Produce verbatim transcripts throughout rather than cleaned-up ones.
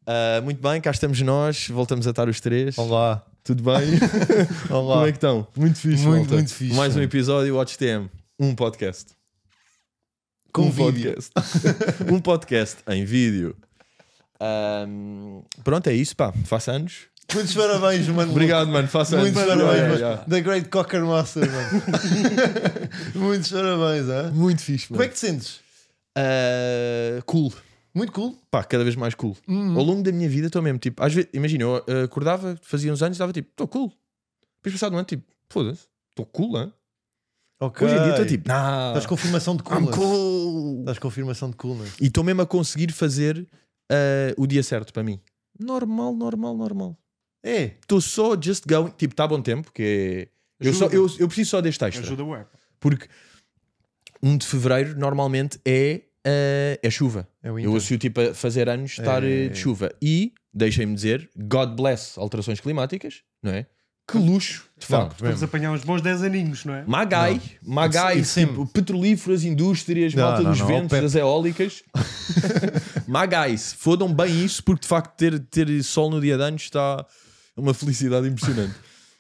Uh, muito bem, cá estamos nós, voltamos a estar os três. Olá. Tudo bem? Olá. Como é que estão? Muito fixe, Muito, malta. muito fixe. Mais um episódio Watch T M, um podcast. Com um vídeo. podcast. um podcast em vídeo. Um, pronto, é isso, pá. Faça anos. Muitos parabéns, mano. Obrigado, mano. Faça anos. Muitos parabéns, Yeah, mano. yeah. The Great Cocker Master, mano. Muitos parabéns, hein? Muito fixe, Como mano. é que te sentes? Uh, cool. Muito cool. Pá, cada vez mais cool. Uhum. Ao longo da minha vida estou mesmo, tipo, às vezes, imagina, eu uh, acordava, fazia uns anos e estava tipo, estou cool. Depois passado um ano, tipo, foda-se, estou cool, hein? Ok. Hoje em dia estou tipo, nah, Estás confirmação de I'm coolness. cool. Estás confirmação de coolness. E estou mesmo a conseguir fazer uh, o dia certo para mim. Normal, normal, normal. É. Estou só just going, tipo, está a bom tempo, que é... Eu, só, eu, eu preciso só deste extra. Ajuda o app. Porque um de fevereiro normalmente é, uh, é chuva. É o Eu associo tipo a fazer anos estar É. eh, de chuva. E, deixem-me dizer, God bless alterações climáticas, não é? Que luxo, de facto. Vamos apanhar uns bons dez aninhos, não é? Magai, Magai, E sempre- tipo, petrolíferas, indústrias, Não, malta não, dos não, ventos, Opep. das eólicas. Magais, fodam bem isso, porque de facto ter, ter sol no dia de anos está uma felicidade impressionante.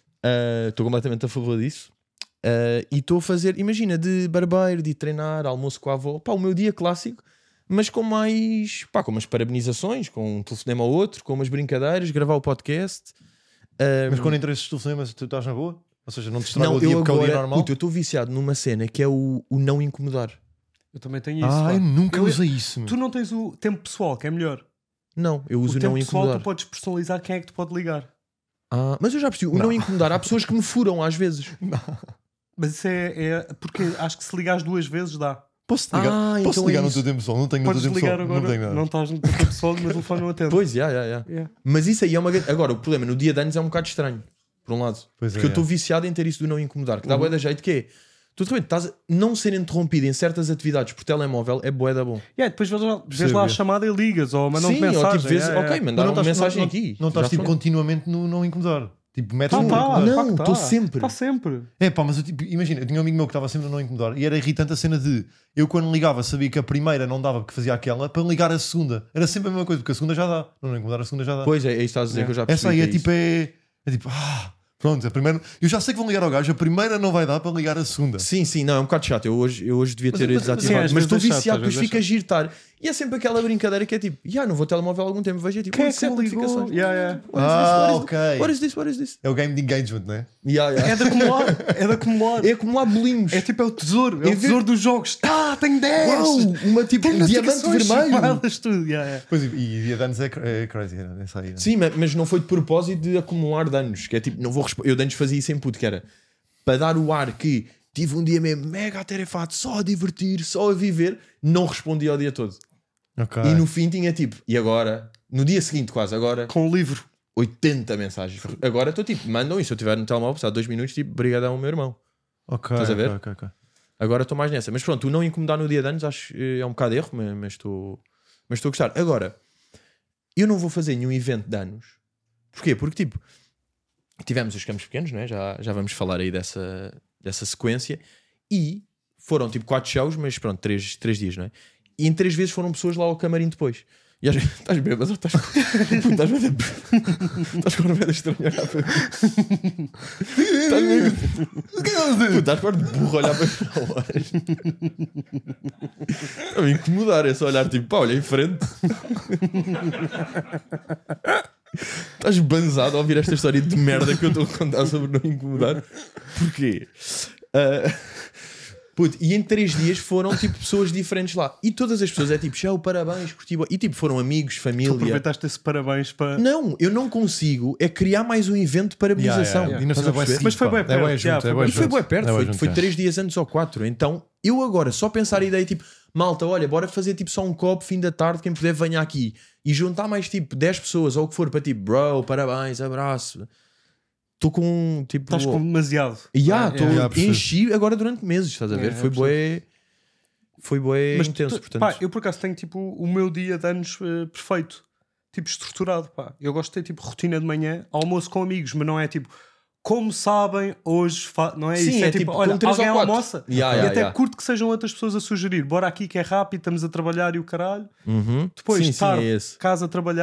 Ah, Estou completamente a favor disso. Ah, e estou a fazer, imagina, de barbeiro, de ir treinar, almoço com a avó, pá, o meu dia clássico, mas com mais, pá, com umas parabenizações, com um telefonema ou outro, com umas brincadeiras, gravar o podcast. Ah, Mas quando entram esses telefonemas, tu estás na boa? Ou seja, não te estraga não, o dia eu porque é o dia agora, normal? puto, eu estou viciado numa cena que é o, o não incomodar. Eu também tenho isso. Ah, pá. eu nunca Eu- usei isso. meu. Tu não tens o tempo pessoal, que é melhor. Não, eu O uso o tempo não pessoal incomodar. tu podes personalizar quem é que te pode ligar. Ah, mas eu já percebi, o não. incomodar, há pessoas que me furam às vezes. Mas isso é, é porque acho que se ligares duas vezes dá. Posso ligar, Ah, posso então ligar é no isso. teu tempo pessoal? Não tenho no Podes teu tempo ligar pessoal. Não agora. tenho nada. Não estás no teu tempo pessoal, mas o telefone não atende. Pois, já, já, já. Yeah. Mas isso aí é uma... Agora, o problema no dia de anos é um bocado estranho, por um lado. Pois é, porque eu estou é. viciado em ter isso do não incomodar, que dá Uhum. bué da jeito, que é... Tu de repente estás a não ser interrompido em certas atividades por telemóvel é bué da bom. Yeah, depois vês lá, vês Percebo, lá a é. chamada e ligas, ou mandam-te Sim, mensagem. ou tipo, vezes, yeah, ok, yeah. mandaram uma Mas não estás- mensagem não- aqui. Não estás Já tipo foi. continuamente no não incomodar. Tipo, metes Tá, no tá, incomodar. Não, claro que estou tá. sempre. Está sempre. É pá, mas eu, tipo, imagina, eu tinha um amigo meu que estava sempre no não incomodar e era irritante a cena de eu quando ligava sabia que a primeira não dava porque fazia aquela para ligar a segunda. Era sempre a mesma coisa, porque a segunda já dá. No não incomodar a segunda já dá. Pois é, é isso que estás a dizer Yeah. que eu já percebi. Essa aí que é, é isso. tipo, é, é tipo, ah, pronto, a primeira. Eu já sei que vão ligar ao gajo, a primeira não vai dar para ligar a segunda. Sim, sim, não, é um bocado chato. Eu hoje, eu hoje devia Mas- ter mas- desativado. sim, Mas às estou vezes é chato, viciado, às depois vezes é fica a girtar. E é sempre aquela brincadeira que é tipo, já não vou telemóvel há algum tempo, vejo é tipo, Quem é um que set de me ligou? notificações. Yeah, yeah. What is this? Ah, What is ok. this? What is this? What is this? É o game de engagement, não é? Yeah, yeah. É de acumular. É de acumular. É acumular bolinhos. É tipo, é o tesouro. É Em o vez- tesouro dos jogos. Tá, tenho dez. Uau, uma tipo Tenho um diamante notificações, vermelho. chamadas, tudo. Yeah, yeah. Pois, e, e dia de anos é, cr- é crazy, é essa aí. Né? Sim, ma- mas não foi de propósito de acumular danos. Que é tipo, não vou respo- eu de antes fazia isso em puto, que era para dar o ar que tive um dia mesmo mega atarefado, só a divertir, só a viver, não respondia ao dia todo. Ok. E no fim tinha tipo, e agora? No dia seguinte quase, agora Com o livro. oitenta mensagens. Agora estou tipo, mandam isso, se eu tiver no telemóvel, passado dois minutos, tipo, brigadão ao meu irmão. Ok, Estás a ver? ok, ok, ok. Agora estou mais nessa. Mas pronto, o não incomodar no dia de anos acho eh, é um bocado erro, mas mas estou mas estou a gostar. Agora, eu não vou fazer nenhum evento de anos. Porquê? Porque tipo, tivemos os campos pequenos, não é? já, já vamos falar aí dessa, dessa sequência. E foram tipo quatro shows, mas pronto, três, três dias, não é? E em três vezes foram pessoas lá ao camarim depois. E às vezes, estás bem, mas estás com estás bem estás com uma merda estranha a olhar para mim. Estás bem. Puta, estás com de burro a olhar para mim horas. A me incomodar, é só olhar tipo, pá, olha em frente. Estás banzado a ouvir esta história de merda que eu estou a contar sobre não incomodar. Porquê? Uh, puto, e em três dias foram tipo pessoas diferentes lá. E todas as pessoas é tipo, tchau, parabéns, curti. bué." E tipo, foram amigos, Tu família. aproveitaste esse parabéns para. Não, eu não consigo é criar mais um evento de parabenização. Yeah, yeah, yeah. E não Estás a sei, é bué perceber? seguido, Mas foi pá. bué É bué perto, junto, yeah, é foi bué bué- E foi junto. bué perto, É bué foi, junto, foi já. três dias antes ou quatro. Então eu agora só pensar a ideia tipo, malta, olha, bora fazer tipo só um copo fim da tarde, quem puder venha aqui e juntar mais tipo dez pessoas ou o que for para tipo, bro, parabéns, abraço. Estou com tipo. Estás com demasiado. Yeah, Ah, tô, yeah, percebo. enchi agora durante meses, estás a ver? Yeah, foi eu bué. Foi bué Mas intenso, tu- portanto. pá, eu por acaso tenho tipo o meu dia de anos eh, perfeito, tipo estruturado, pá. Eu gosto de ter tipo rotina de manhã, almoço com amigos, mas não é tipo, como sabem, hoje fa... não é Sim, isso. é É, tipo, tipo, olha, com três alguém ou quatro. almoça Yeah, e yeah, até yeah. curto que sejam outras pessoas a sugerir. Bora aqui que é rápido, estamos a trabalhar e o caralho. Uhum. Depois, sim, sim, tarde, é esse. casa a trabalhar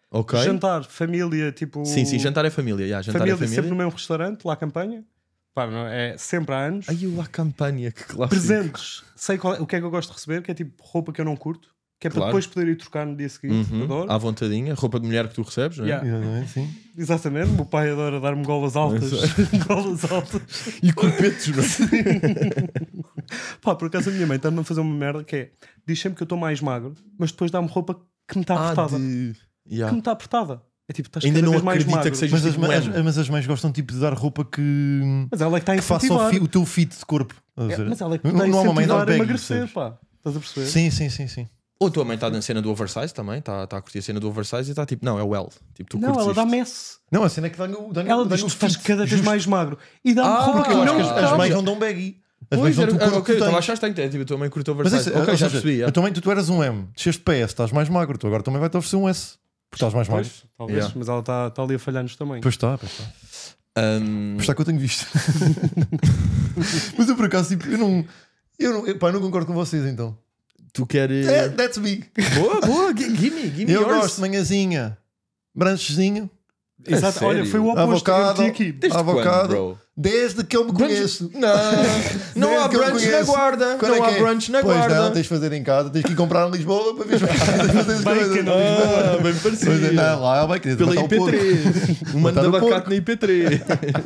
Ok. Jantar, família, tipo. Sim, sim, jantar é família. Yeah, jantar família, é família. sempre no mesmo restaurante, lá a campanha. Pá, não, é sempre há anos. Ai, o La Campanha, que clássico. Presentes. Sei qual é- o que é que eu gosto de receber, que é tipo roupa que eu não curto. Que é para Claro. depois poder ir trocar no dia seguinte. Uhum, Adoro. à vontadinha, roupa de mulher que tu recebes, não é? Yeah. Exatamente, sim. Exatamente. O meu pai adora dar-me golas altas. golas altas. E corpetos, não é? Pá, por acaso a minha mãe está-me a fazer uma merda que é: diz sempre que eu estou mais magro, mas depois dá-me roupa que me está Ah, apertada. de... Que Yeah. me está apertada. É tipo, estás Ainda cada não vez mais acredita magro. que seja Mas as, tipo um as- M. mas as mães gostam tipo de dar roupa que, Mas ela é que está a que faça o, incentivar. fi- o teu fit de corpo. Estás a É, ver? mas ela é que não, está a não há uma mãe incentivar dar a baggy, emagrecer, percebes? pá. Estás a perceber? Sim, sim, sim, sim. Ou a tua mãe está na cena do oversize também, está tá a curtir a cena do oversize e está tipo, não, é o L. Tipo, tu Não, curtes ela isto. dá messe. Não, a cena é que dá-lhe o dá Ela diz: tu estás cada vez mais magro. E dá-me Ah, roupa que Eu acho não que as, as cabe. mães não dão baggy. As Pois, mães dão era, tu ah, corpo ok, que eu tu estava a tens. achar que tem, tipo, a tua mãe curte Mas oversize. isso, ok, ou já seja, percebi. a tua mãe, tu, tu eras um M, desceste para S, estás mais magro, tu agora também vai-te oferecer um S, porque estás mais magro. Pois, talvez, Yeah. mas ela está tá ali a falhar-nos também. Pois está, pois está. Um, Pois está que eu tenho visto. Mas eu por acaso, tipo, eu não. Eu não, eu, pá, eu não concordo com vocês então. tu queres. É, that's me. Boa, boa, gi- gimme, gimme Eu yours. gosto de manhãzinha, branchezinho, Exato. Olha, sério? foi o oposto. avocado, Eu meti aqui. Desde avocado, quando, bro? desde que eu me Brunch- conheço. Não, não há Desde que eu me brunch na conheço. guarda. Quando Não é há que é? brunch na Pois guarda. não, tens de fazer em casa, tens que ir comprar em Lisboa para ver tens de fazer as Bacon coisas. a Lisboa. Ah, bem Pois é, parecido. não, lá é o bacon, Pela matar o I P três. Um mano de Matar o abacate porco. na I P três.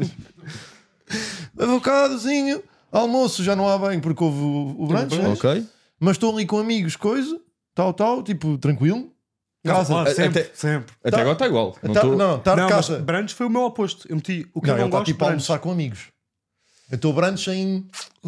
Avocadozinho, almoço já não há bem porque houve o, o brunch, né? Ok. Mas estou ali com amigos, coisa, tal, tal, tipo, tranquilo. Casa. Claro, sempre, Até- sempre. Até Tá- agora está igual. Não Tá- tô- Não, estar Não, de mas casa. brunch foi o meu oposto. Eu meti o que Não, eu ele não está gosto tipo a brunch. almoçar com amigos. Eu estou brunch em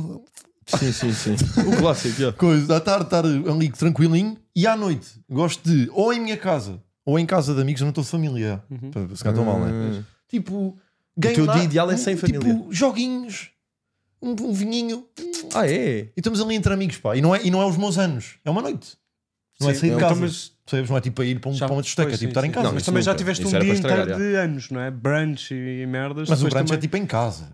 Sim, sim, sim. O clássico, yeah. coisa, à tarde estar ali tranquilinho e à noite gosto de ou em minha casa ou em casa de amigos, eu não estou de família. Uhum. Se calhar estou mal, não é? Hum. Tipo, teu night, dia ideal é sem tipo, família. joguinhos, um, um vinhinho. Ah, é? E estamos ali entre amigos, pá. E não é, e não é os meus anos, é uma noite. Não é Sim, sair de então, casa. mas- Percebes? Não é tipo para ir para, um, Já- para uma discoteca, pois, é tipo sim, estar em sim. casa. Não, Mas isso também já nunca. tiveste Isso um era dia para estragar, inteiro de anos, não é? Brunch e merdas. Mas o depois brunch é também- tipo em casa.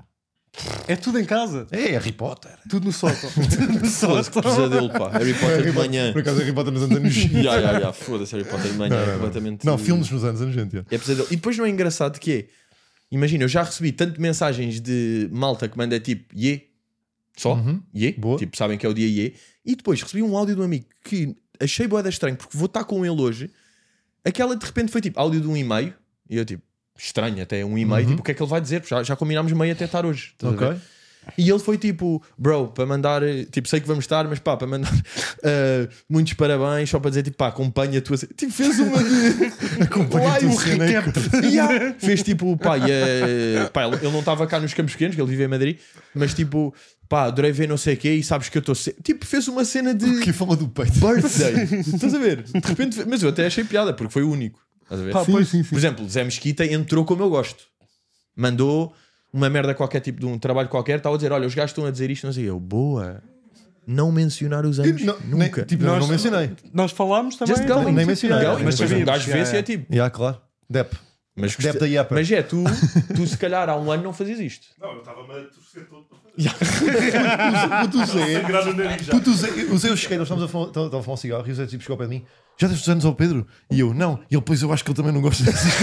É tudo em casa. É Harry Potter. Tudo no sótão. Tudo no Foda-se, que sótão. pesadelo, pá. Harry Potter de manhã. Por acaso Harry Potter nos anos anos. Ya, ya, ya. Foda-se, Harry Potter de manhã. Não, é não, não. completamente. Não, filmes nos anos anos gente. É pesadelo. E depois não é engraçado que é. Imagina, eu já recebi tanto mensagens de malta que manda tipo Ye. Só. Uhum. Ye. Boa. Tipo, sabem que é o dia Ye. E depois recebi um áudio de um amigo que achei bué da estranho porque vou estar com ele hoje. Aquela de repente foi tipo áudio de um e-mail. E eu tipo, estranho até um e-mail. Uhum. Tipo, o que é que ele vai dizer? Já, já combinámos meio até estar hoje. Estás a ver? Ok. E ele foi tipo, bro, para mandar, eh, tipo, sei que vamos estar, mas pá, para mandar eh, muitos parabéns, só para dizer, tipo, pá, acompanha a tua. ce-" Tipo, fez uma. Acompanha a Live, tua um cena aí, recap. Yeah. Fez tipo, pá, e, eh, pá, ele ele não estava cá nos Campos Pequenos, que ele vive em Madrid, mas tipo, pá, adorei ver não sei o quê e sabes que eu estou. Se... Tipo, fez uma cena de Que fala do peito. birthday. Estás a ver? De repente, mas eu até achei piada, porque foi o único. Estás a ver? Pá, pois, sim, sim. Por exemplo, Zé Mesquita entrou como eu gosto. Mandou uma merda qualquer, tipo de um trabalho qualquer, estava a dizer: olha, os gajos estão a dizer isto, não sei eu. Boa. Não mencionar os anos. Não, nunca. Nem, tipo, não, Nós- não mencionei. Nós falámos também. Just going. Nem mencionei. Going, Nem mas depois um sabíamos. gajo vê-se e é Yeah, tipo. Já, claro. Dep. Mas, Dep da Yapa. mas é, tu, tu se calhar há um ano não fazias isto. Não, eu estava-me a torcer todo para fazer. Puto Zé. Sangrar no nariz já. Puto Zé. O Zé, eu cheguei, nós estávamos a fumar, estava a fumar um cigarro e o Zé tipo, chegou ao pé de mim. Já deste os anos ao Pedro? E eu, não. E ele, pois eu acho que ele também não gosta disso.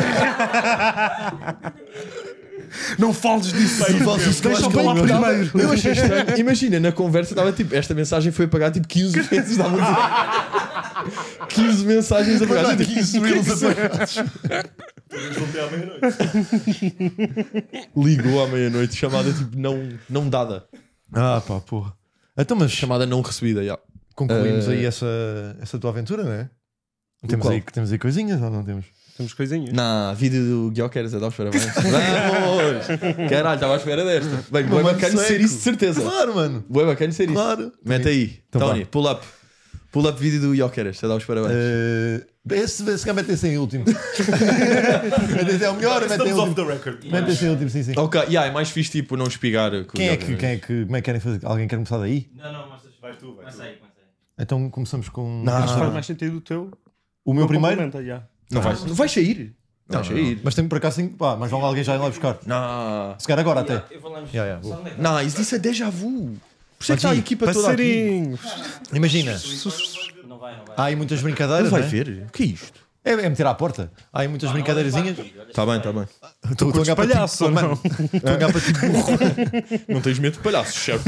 Não fales disso aí. Não fales disso, que eu Deixa acho que eu falar ele gosta. primeiro. Eu achei estranho. Imagina, na conversa estava tipo, esta mensagem foi apagada tipo quinze vezes. Estava a dizer quinze mensagens apagadas. Mandar Tipo, quinze o que é que reels se- apagados. Talvez voltei à meia-noite. Ligou à meia-noite, chamada tipo não, não dada. Ah, pá, porra. Então, mas Chamada não recebida, já. concluímos Eh, aí essa, essa tua aventura, não é? Do Temos qual? aí, temos aí coisinhas ou não temos? Temos coisinhas. Na vídeo do Guioqueres a dar os parabéns. Vamos! Caralho, estava à espera desta. Bem, Não, bem mano, bacana ser seco. isso, de certeza. Claro, mano. Bem bacana ser isso. Claro. Mete aí, Então Tony, vá. pull up. Pull up vídeo do Guioqueres a dar os parabéns. Eh, esse esse cá mete esse em último. Mete esse é o melhor, mete em Estamos off último. the record. Mete esse em último, sim, sim. Ok, yeah, é mais fixe tipo não espigar. com o Quem é que, Guioqueres. quem é que, como é que querem fazer? Alguém quer começar daí? Não, não, mas Vais tu, vais tu. comecei, comecei. Então começamos com Não. Acho que faz mais sentido o teu. o meu primeiro. complementa, já. Não vais, não vais sair. Não, vais sair. Mas tem por acaso cinco. Pá, mas vão alguém já ir lá buscar. Não. Se calhar agora até. Eu vou lá mexer. Yeah, yeah, Só boa. onde é que- Não, isso, isso é déjà vu. Por isso é que está a Aqui, equipa toda aqui. Passarinhos. Imagina, Não vai, não vai. há aí muitas Ele brincadeiras. vai né? ver. O que é isto? É, é meter à porta. Há aí muitas brincadeirazinhas. Está bem, está bem. Estou a olhar para ti, palhaço, ou mano. Estou a olhar para ti, burro. Não tens medo de palhaços, certo?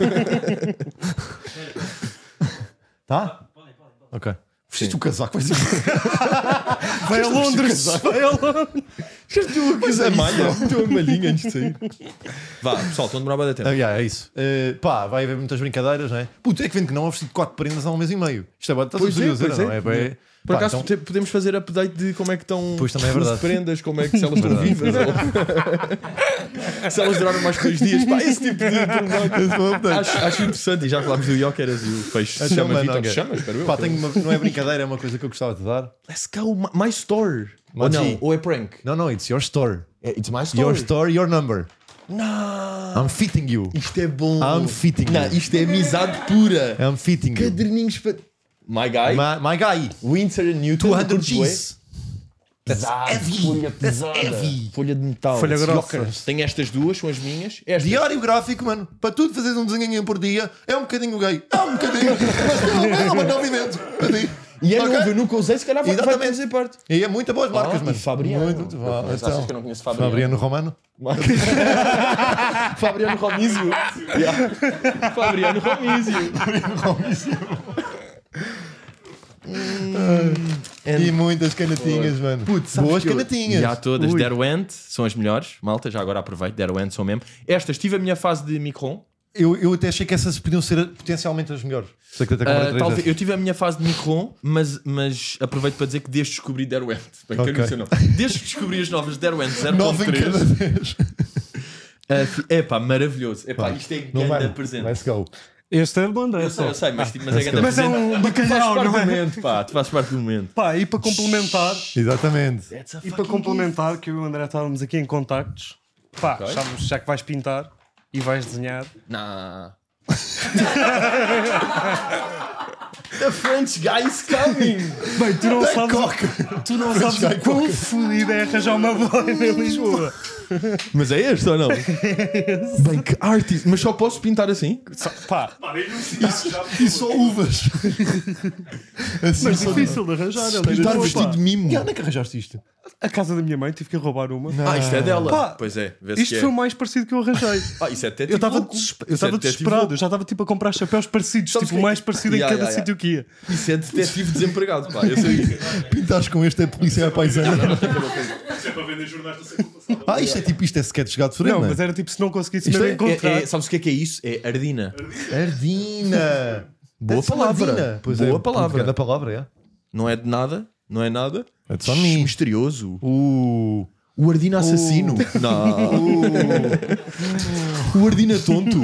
Tá? Ok. Vestiste o casaco, vai ser. Vai a Londres! Vai a Londres! Pois é, malha. Meteu a malhinha antes de sair. Vá, pessoal, estão a demorar bastante tempo. Ah, yeah, é isso. Uh, pá, vai haver muitas brincadeiras, não é? Puto, é que vendo que não ofereci quatro prendas há um mês e meio. Isto é bom, estás Pois a é, dizer, pois não é. é? Bem, Por pá, acaso então- te- podemos fazer update de como é que estão Pois também é as verdade. prendas, como é que se elas estão vivas ou se elas duraram mais que dois dias. Pá, esse tipo de pormenor. acho, acho interessante. E já falámos do Yokeras e o peixe. Então, Chama mano, Vitor. ok. Chama, espero eu. Pá, tenho uma- não é brincadeira, é uma coisa que eu gostava de dar. Let's go, my, my store. Ou Mas não, sim. ou é prank. Não, não, it's your store. É, it's my store. Your store, your number. Não. I'm fitting you. Isto é bom. I'm fitting Não, you. isto é amizade pura. I'm fitting you. Caderninhos para... My guy. My, my guy. Windsor and Newton. duzentos G's. Pesado. heavy. Folha That's pesada. heavy. Folha de metal. Folha Esse grossa. Yokeras. Tenho estas duas, são as minhas. Estas. Diário gráfico, mano. Para tudo fazeres um desenho por dia, é um bocadinho gay. É um bocadinho. Mas é um movimento. E é Ok? novo, eu nunca usei, se calhar vai, vai Exatamente. fazer parte. E é muito boas marcas, Ah, mano. e Fabriano. Muito, muito Eu bom. conheço, Então, achas que eu não conheço Fabriano? Fabriano Romano. Fabriano Romizio. Yeah. Fabriano Romizio. E muitas canetinhas, mano. Sabes Boas que eu- canetinhas. Já todas. Ui. Derwent são as melhores. Malta, já agora aproveito. Derwent são mesmo. Estas, tive a minha fase de Micron. Eu, eu até achei que essas podiam ser potencialmente as melhores. Sei que até Ah, comprei três talvez, dessas. eu tive a minha fase de Micron, mas, mas aproveito para dizer que desde que descobri Derwent. Bem, Ok. que eu não. Desde que descobri as novas Derwent Nove em cada zero ponto três. vez. É pá, maravilhoso. Epá, isto é Não grande vai. presente. Let's go. Este é bom, Eu sei, eu sei, mas, tipo, mas é Let's grande go. Mas é presente. um Tu fazes bacalhau, parte não do é? momento, pá. Tu fazes parte do momento. Pá, e para complementar, Exatamente. e para complementar que eu e o André estávamos aqui em contactos, pá, Ok. sabes, já que vais pintar e vais desenhar, Nah. The French guy is coming. bem, tu não sabes, tu não sabes o quão fodido é arranjar uma boina em Lisboa. Mas é este ou não? Bem, que artista. Mas só posso pintar assim? Só- Pá, Pá, nem no isso, já E só uvas. Assim, mas só- difícil de arranjar. ele é Pintar Lisboa, vestido pá. de mimo. E onde é que arranjaste isto? A casa da minha mãe tive que roubar uma. Ah, isto é dela. Pá, Pois é, vê-se Isto que é. foi o mais parecido que eu arranjei. Ah, isso é até Eu estava louco. desesper- Isso eu é estava detetive desesperado, louco. eu já estava tipo a comprar chapéus parecidos, Sabes tipo o que- mais parecido Yeah, em cada yeah, sítio que ia. Isso é detetive desempregado, pá. Eu sei. Pintares com este é polícia à paisana. Isso é para vender jornais do século passado. Ah, isto é tipo, isto é sketch de gato Não, fresco, mas era tipo se não conseguisse Isto mesmo é- encontrar. É, é, sabes o que é que é isso? É ardina. Ardina. Boa Deve ser palavra. Ardina. Pois Boa é, palavra. Da palavra, é. Não é de nada. Não é nada. É de só mim. Misterioso. Uh. O Ardina assassino. Não. O Ardina tonto.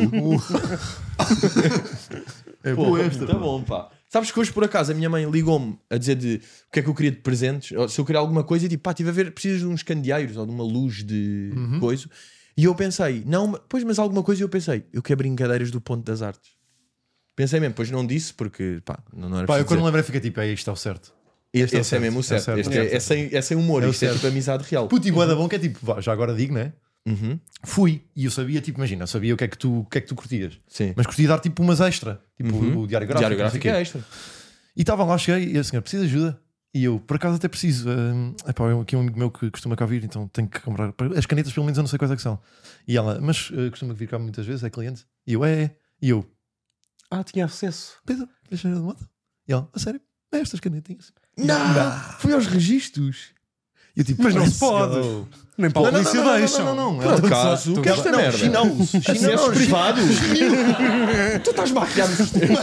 É Pô, boa esta. tá bom, pá. Sabes que hoje, por acaso, a minha mãe ligou-me a dizer de o que é que eu queria de presentes, ou se eu queria alguma coisa, e tipo, pá, estive a ver, precisas de uns candeeiros ou de uma luz de coisa. E eu pensei, não, pois, mas alguma coisa, e eu pensei, eu quero brincadeiras do Ponto das Artes. Pensei mesmo, pois não disse, porque, pá, não, não era Pá, eu preciso quando dizer. lembrei fica tipo, é isto, é o certo. Este, é o esse é certo, mesmo o é o certo. certo, Este é o é, é sem, é sem humor, É o isto é certo. tipo amizade real. Puto, e bué da bom que é tipo, vá, já agora digo, né? Uhum. Fui e eu sabia, tipo, imagina, eu sabia o que é que tu, o que é que tu curtias. Sim. Mas curtia dar tipo umas extra, tipo Uhum. o diário gráfico. Diário não sei gráfico o quê. é extra. E estava lá, cheguei e a senhora, precisa de ajuda? E eu, por acaso até preciso. hum, epá, eu aqui um amigo meu que costuma cá vir, então tenho que comprar. As canetas, pelo menos, eu não sei quais é que são. E ela, mas uh, costuma vir cá muitas vezes, é cliente? E eu, é, é. E eu, Ah, tinha acesso. Pedro, deixa eu de moto. E ela, a sério, é estas canetinhas. Não! Foi aos registros. E eu, tipo, Mas não let's se pode. go. Nem para a Não, não, polícia não, não, deixam. não, não, não. Por Ela- acaso, tu- que esta não, merda? Chinês. Acessos privados? Tu estás maquiado no sistema.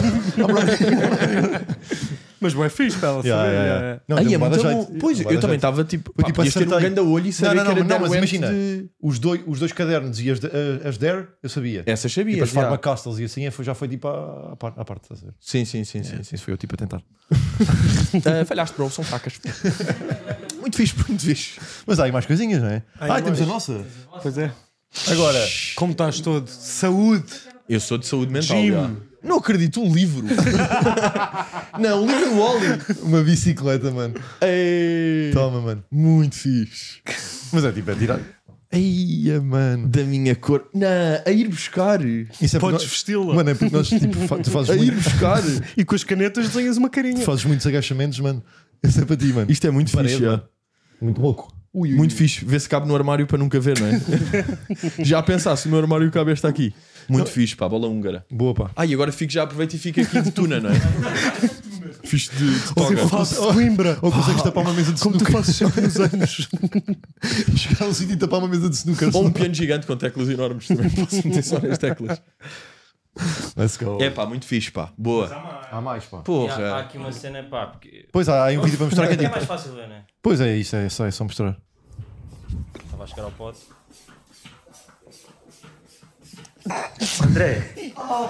Mas é fixe para ela Yeah, saber. yeah, é. yeah. Não, Aí deu é bué muito de bom. jeito. Pois, Bué de eu também jeito. estava tipo, Eu, pá, tipo, podias ter um acertei. ganda olho e saber Não, não, que era não, não, mas Derwent imagina, de... os dois, os dois cadernos e as, de- as Dare, eu sabia. Essas E sabias, depois já. Pharma Castles e assim foi- já foi tipo à, à par- à parte, estás a ver? Sim, sim, sim, sim, sim. Isso foi eu tipo a tentar. Ah, falhaste, bro, são fracas. Muito fixe, muito fixe. Mas há aí mais coisinhas, não é? Há Ah, aí temos a mais. nossa. Pois é. Agora, Como estás todo? Saúde. Eu sou de saúde mental. Gym. já. Não acredito, um livro. Não, um livro do Wally. uma bicicleta, mano. Ei, Toma, mano. muito fixe. Mas é tipo, é tirar. Eia, mano. Da minha cor. Não, a ir buscar. Isso é porque Podes nós- vesti-la. Mano, é porque nós, tipo, fa- tu fazes, A ir muito, buscar. E com as canetas desenhas uma carinha. tu fazes muitos agachamentos, mano. Esse é para ti, mano. Isto é muito Parede, fixe, já. mano. Muito louco. Ui, muito fixe. Vê se cabe no armário para nunca ver, não é? Já pensasse, o meu armário cabe esta aqui. Muito não. fixe, pá, bola húngara. Boa, pá. Ah, e agora fico, já aproveito e fico aqui de tuna, não é? Fixe de, de Ou toga. faço Coimbra. Ou consegues tapar uma mesa de Como tu snooker. fazes sempre nos anos. Chegar ao sítio e tapar uma mesa de snooker. Ou um piano gigante com teclas enormes também. Posso meter só nas teclas. Let's go. É pá, muito fixe, pá. Boa. Há mais, pá. E há, há Porra. aqui uma cena, pá, porque... Pois há aí um vídeo para mostrar que é É tipo. mais fácil ver, né? Pois é, isso é só, é só mostrar. Estava a chegar ao pote. André.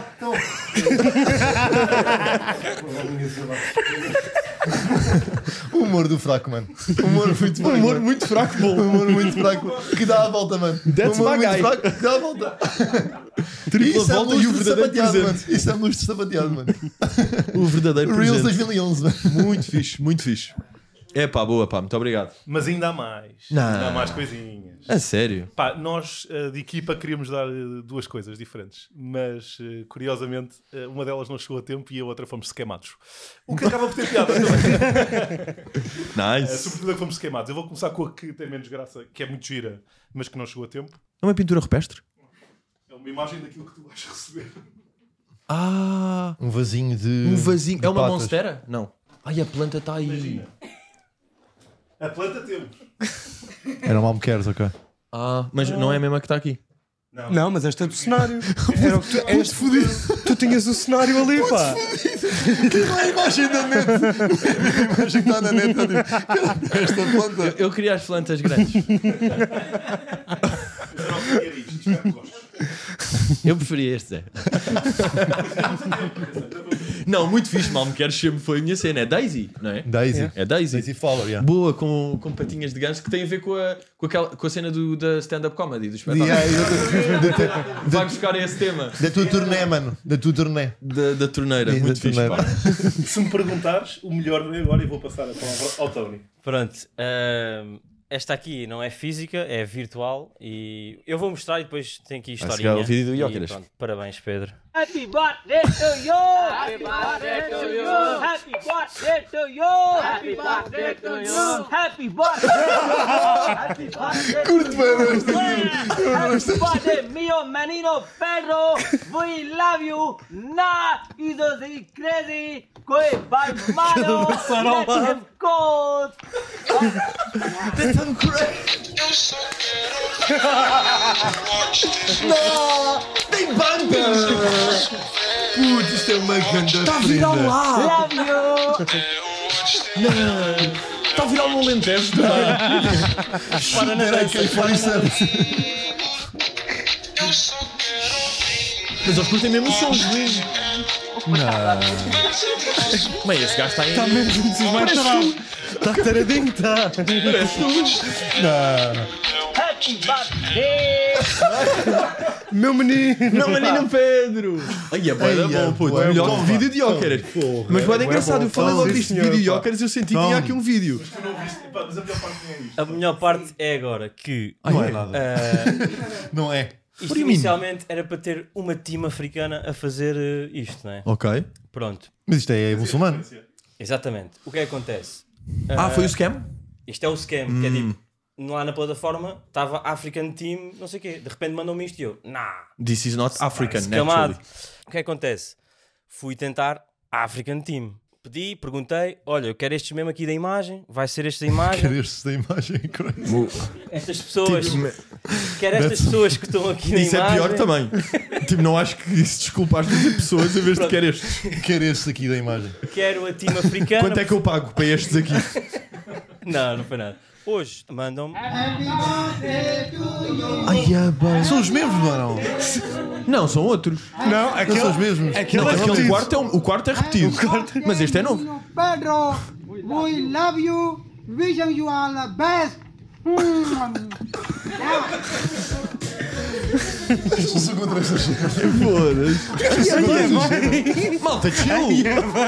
O humor do fraco, mano. O humor muito fraco. Humor mano. muito fraco, bom. O humor muito fraco que dá a volta, mano. That's o humor my muito guy. fraco que dá a volta. Tripla Isso é volta e o lustre verdadeiro sapateado, mano. presente. Isso é lustre sapateado, mano. O verdadeiro Reels presente. dois mil e onze, mano. Muito fixe, muito fixe. É pá, boa, pá. Muito obrigado. Mas ainda há mais. Não. Ainda há mais coisinhas. A sério? Pá, nós eh, de equipa queríamos dar eh, duas coisas diferentes, mas eh, curiosamente eh, uma delas não chegou a tempo e a outra fomos esquemados. O que acaba por ter piada também. Eh, Nice. sobretudo a que fomos esquemados. Eu vou começar com a que tem menos graça, que é muito gira, mas que não chegou a tempo. É uma pintura rupestre? É uma imagem daquilo que tu vais receber. Ah, Um vasinho de. um vasinho. de É uma patas. monstera? Não. Ai, a planta está aí. Imagina. A planta temos. Era um Albuquerque, ok. Ah, mas não é a mesma que está aqui. Não. Não, mas esta é do cenário. Era o que tu, este fudido. Tu tinhas o cenário ali, pá. Não é a imagem da net. A imagem que está na net. Tá tipo, esta planta. Eu, eu queria as plantas grandes. Mas eu não queria isto. Espero que gostes. Eu preferia este, Zé. Não, muito fixe, mal me queres sempre foi a minha cena. É Daisy, não é? Daisy. É Daisy. Daisy Fowler, yeah. Boa, com, com patinhas de ganso que tem a ver com a, com aquela, com a cena do, da stand-up comedy, do espetáculo. Yeah, exatamente. da, da, Vai buscar esse tema da tua turnê, mano. Da tua turnê. da, da torneira. Da Muito fixe, torneira. pá. Se me perguntares, o melhor é agora e vou passar a palavra ao Tony. Pronto. ahm, esta aqui não é física, é virtual e eu vou mostrar e depois tem aqui Vai historinha. chegar o vídeo do E Jóqueras. pronto, parabéns, Pedro. Happy birthday to you! Happy birthday to you! Happy birthday to you! Happy birthday to you! Happy birthday! Happy birthday! Curto bem esta Happy birthday, mio menino Pedro! We love you! Nah, isso é crazy! Coi, vai, mano! Let's have gold! Tem bandas! Putz, isto é uma grande Está a virar prenda. lá! Love you! Está a virar um Alentejo também. Para na dança. Mas eles curtem mesmo os sons. Mas esse gajo está em. Está mesmo entusiasmado. Está taradinho, está. Happy birthday! Meu menino. Não, menino Pedro! Ai, é bué da Ai, é bom, puto. bué Melhor bom, que vídeo pá. de Jóqueras. Mas bué da engraçado, eu falei Toma, logo sim, disto de senhor, vídeo pá. Jóqueras e eu senti que tinha aqui um vídeo. Tu não viste? Epá, mas a melhor parte não é isto. A melhor parte é agora que Não é nada. ah, Não é. isto inicialmente era para ter uma team africana a fazer eh, isto, não é? Ok. Pronto. Mas isto é muçulmano. Exatamente. O que é que acontece? Ah, foi o scam? Isto é o scam, que é tipo, lá na plataforma estava African Team, não sei o quê. De repente mandou-me isto e eu, nah, This is not African, escamado. naturally. O que é que acontece? Fui tentar African Team. Pedi, perguntei, olha, eu quero estes mesmo aqui da imagem, vai ser este da imagem. Quero este da imagem. Estas pessoas, quero estas pessoas que estão aqui na Isso é imagem. pior também. Tipo, não acho que se desculpas de dizer pessoas em vez de quer estes. Quero este aqui da imagem. Quero a team africana. Quanto é que eu pago para estes aqui? Não, não foi nada. Hoje mandam-me. Ai, é bem. São os mesmos, não? Não, são outros. Não, aquele, são os mesmos. Aquele Não, é aquele repetido. quarto é um- o quarto é repetido. Mas este é novo. Pedro, we love you. Wishing you all the best. Eu sou contra estas cenas. Foda-se. Malta, chill.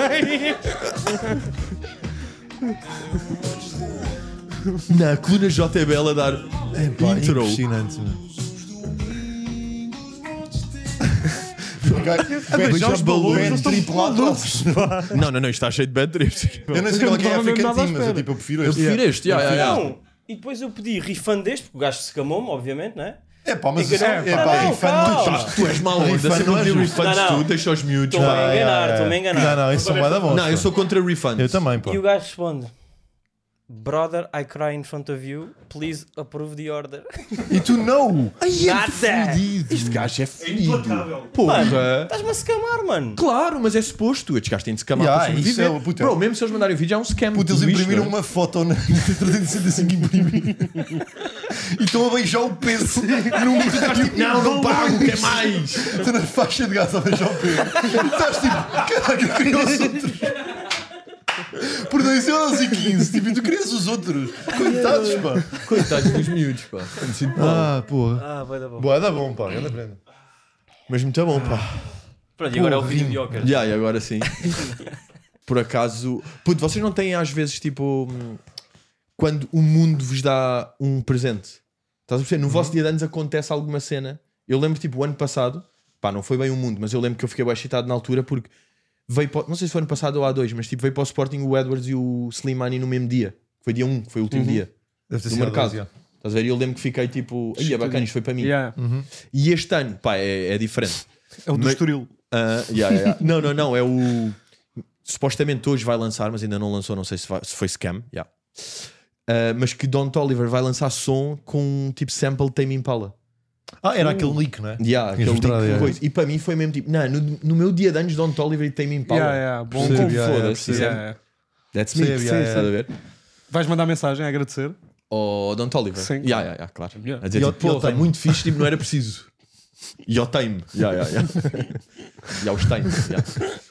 Na coluna J B L a dar Pá, intro. impressionante, mano. Beijar os balões, eles estão malucos, pá. Não, não, não, isto está cheio de bad trips. Eu não sei qual é que é Eu a não estava mesmo African nada à Team, mas eu, espera. tipo, eu prefiro Eu este. prefiro este, já, já, já. Não. E depois eu pedi refund deste, porque o gajo se camou-me, obviamente, não é? É pá, mas Enganou. é Não, pá, não, refund calma. não. Tu és mau onda, Refund você não não é tem justo. refunds, Não, não. tu deixa os miúdos. Estou-me pá. a enganar, é, estou-me a enganar. Não, não, isso são bué da bons. Não, eu sou contra refunds. Eu também, pá. E o gajo responde: Brother, I cry in front of you. Please approve the order. E tu não! Nada! Este gajo é fedido. implacável. Porra. Estás-me a scamar, mano. Claro, mas é suposto. Estes gajos têm de se camar Yeah, para sobreviver. isso é o- puta, Bro, mesmo se eles mandarem o vídeo, é um scam. Puta, eles tudo isto, imprimiram não é? uma foto na trezentos e sessenta e cinco imprimir. E estão a beijar o peso num tipo, Não, não pago, quer mais. Estou na faixa de gás a beijar o peso. Estás tipo, caraca, eu queria os outros. Por dois euros e quinze, tipo, e tu querias os outros. Coitados, pá. Coitados dos miúdos, pá. Me sinto mal. Ah, porra. Ah, vai dar bom. Boa, dá bom, pá. Anda prenda. Mas muito bom, pá. Pronto, e agora é o vídeo de Joker. Já, e agora sim. Por acaso. Puto, vocês não têm às vezes tipo. hum, Quando o mundo vos dá um presente. Estás a perceber? No vosso dia de anos acontece alguma cena. Eu lembro, tipo, o ano passado. Pá, não foi bem o mundo, mas eu lembro que eu fiquei bem excitado na altura porque veio para, não sei se foi ano passado ou há dois, mas tipo, veio para o Sporting o Edwards e o Slimani no mesmo dia. Foi dia um, que foi o último dia Deve ter do sido mercado. dois, já. Estás a ver? E eu lembro que fiquei tipo, aí é bacana, isto foi para mim. Yeah. E este ano, pá, é, é diferente. É o do Mas- Estoril. Ah, yeah, yeah. Não, não, não. É o. Supostamente hoje vai lançar, mas ainda não lançou. Não sei se, vai- se foi scam. Yeah. Ah, mas que Don Toliver vai lançar som com um tipo sample de Tame Impala. Ah, era aquele leak, não é? Yeah, Tinhas aquele mostrado, tipo de yeah. coisa. E para mim foi mesmo tipo, não, no, no meu dia de anos, Don Toliver e Tame Impala. Yeah, yeah, bom. Como Percebo, yeah, foda-se. yeah, isso é- Yeah, yeah. That's me. Percebo, yeah, Estás a ver? Vais mandar mensagem a agradecer? Ou Don Toliver. Sim. Yeah, yeah, yeah, claro. Yeah. A dizer E ao- tipo, e ao pô, está Tame. muito fixe, tipo, não era preciso. E ao Tame. Yeah, yeah, yeah. E aos Tame. Yeah.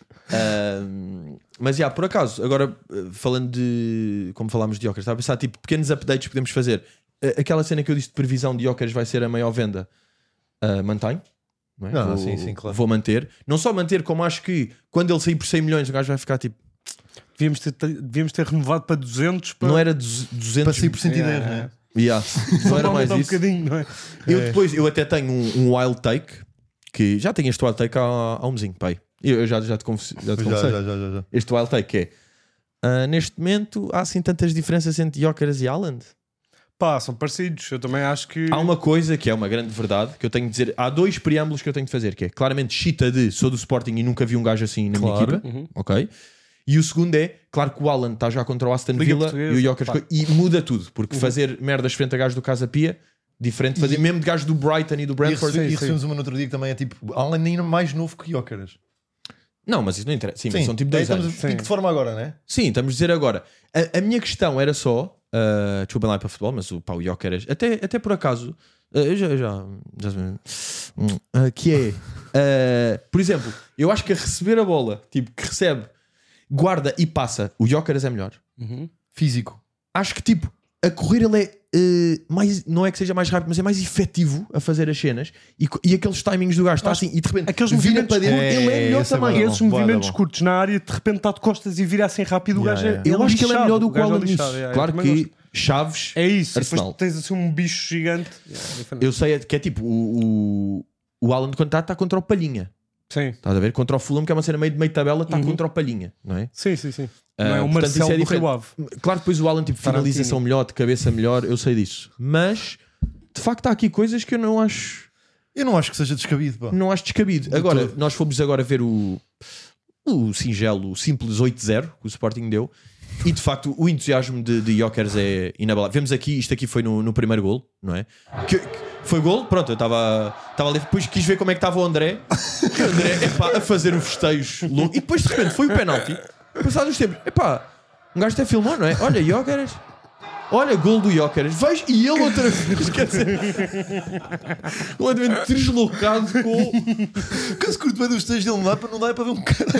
Ahm, mas, yeah, por acaso, agora eh, falando de. Como falámos de Jokers, estava a pensar, tipo, pequenos updates que podemos fazer. Eh, Aquela cena que eu disse de previsão de Jokers vai ser a maior venda. Uh, mantenho. Não é? Ah, vou, sim, sim, claro. vou manter. Não só manter, como acho que quando ele sair por cem milhões, o gajo vai ficar tipo. Devíamos ter, devíamos ter renovado para duzentos. Para... Não era duzentos. Para sair por cento e dez, Yeah. não é? Yeah, não era mais um isso. bocadinho, não é? Eu depois, eu até tenho um, um wild take que já tenho este wild take há, há um mesinho, pai. Eu, eu já, já te, conf, já te Já, confessei. já, já, já, já. Este wild take é ah, neste momento há assim tantas diferenças entre Jokers e Haaland. Pá, são parecidos. Eu também acho que. Há uma coisa que é uma grande verdade que eu tenho de dizer. Há dois preâmbulos que eu tenho de fazer, que é claramente chita de sou do Sporting e nunca vi um gajo assim na Claro. minha equipa. Ok. E o segundo é, claro que o Haaland está já contra o Aston Liga Villa Portuguesa, e o Jokers pá. co- e muda tudo, porque fazer merdas frente a gajo do Casa Pia, diferente de fazer mesmo de gajo do Brighton e do E, Brentford. rece- e sim. recebemos uma no outro dia que também é tipo, Alan ainda mais novo que Jóqueras. Não, mas isso não interessa. Sim, mas são tipo dois estamos anos. a pico de forma agora, não é? Sim, estamos a dizer agora. A, a minha questão era só, uh, desculpem lá para futebol, mas o, pá, o Jokers, até, até por acaso, uh, eu já, já, já hum, uh, que é, uh, por exemplo, eu acho que a receber a bola, tipo, que recebe, guarda e passa, o Jokers é melhor. Físico. Acho que tipo, a correr ele é uh, mais, não é que seja mais rápido, mas é mais efetivo a fazer as cenas e, co- e aqueles timings do gajo está assim e de repente Aqueles vira movimentos para dentro, curtos. ele é É, melhor esse é também. bom. Esses Boa, movimentos boa. curtos na área, de repente está de costas e vira assim rápido, o Yeah, gajo é. yeah. Eu acho que ele é lixado, melhor do o que o gajo é Haaland nisso. lixado, yeah, eu Claro também que gosto. Chaves, É isso, e Arsenal. depois tens assim um bicho gigante. Yeah, diferente. Eu sei que é tipo o, o, o Haaland quando está, está contra o Palhinha. Sim, Estás a ver? Contra o Fulham, que é uma cena meio de meio tabela, está Uhum. contra o Palhinha, não é? sim, sim. sim. Ah, não é o portanto, Marcelo isso é do diferente. Rio Ave. Claro que depois o Haaland, tipo, Tarantino. finalização melhor, de cabeça melhor, eu sei disso. Mas, de facto, há aqui coisas que eu não acho, Eu não acho que seja descabido, pá. não acho descabido. De Agora, todo. nós fomos agora ver o, o singelo, o simples oito zero que o Sporting deu. E de facto o entusiasmo de, de Jokers é inabalável. Vemos aqui, isto aqui foi no, no primeiro gol, não é? Que, que foi gol, pronto, eu estava ali, depois quis ver como é que estava o André. O André, epá, a fazer um festejo louco. E depois de repente foi o penalti. Passados os tempos, epá, um gajo até filmou, não é? Olha, Jokers. Olha, gol do Jokers. Vejo, e ele outra vez, quer dizer, completamente deslocado com. Caso curto bem dos textos dele, não dá para, não dá para ver um cara.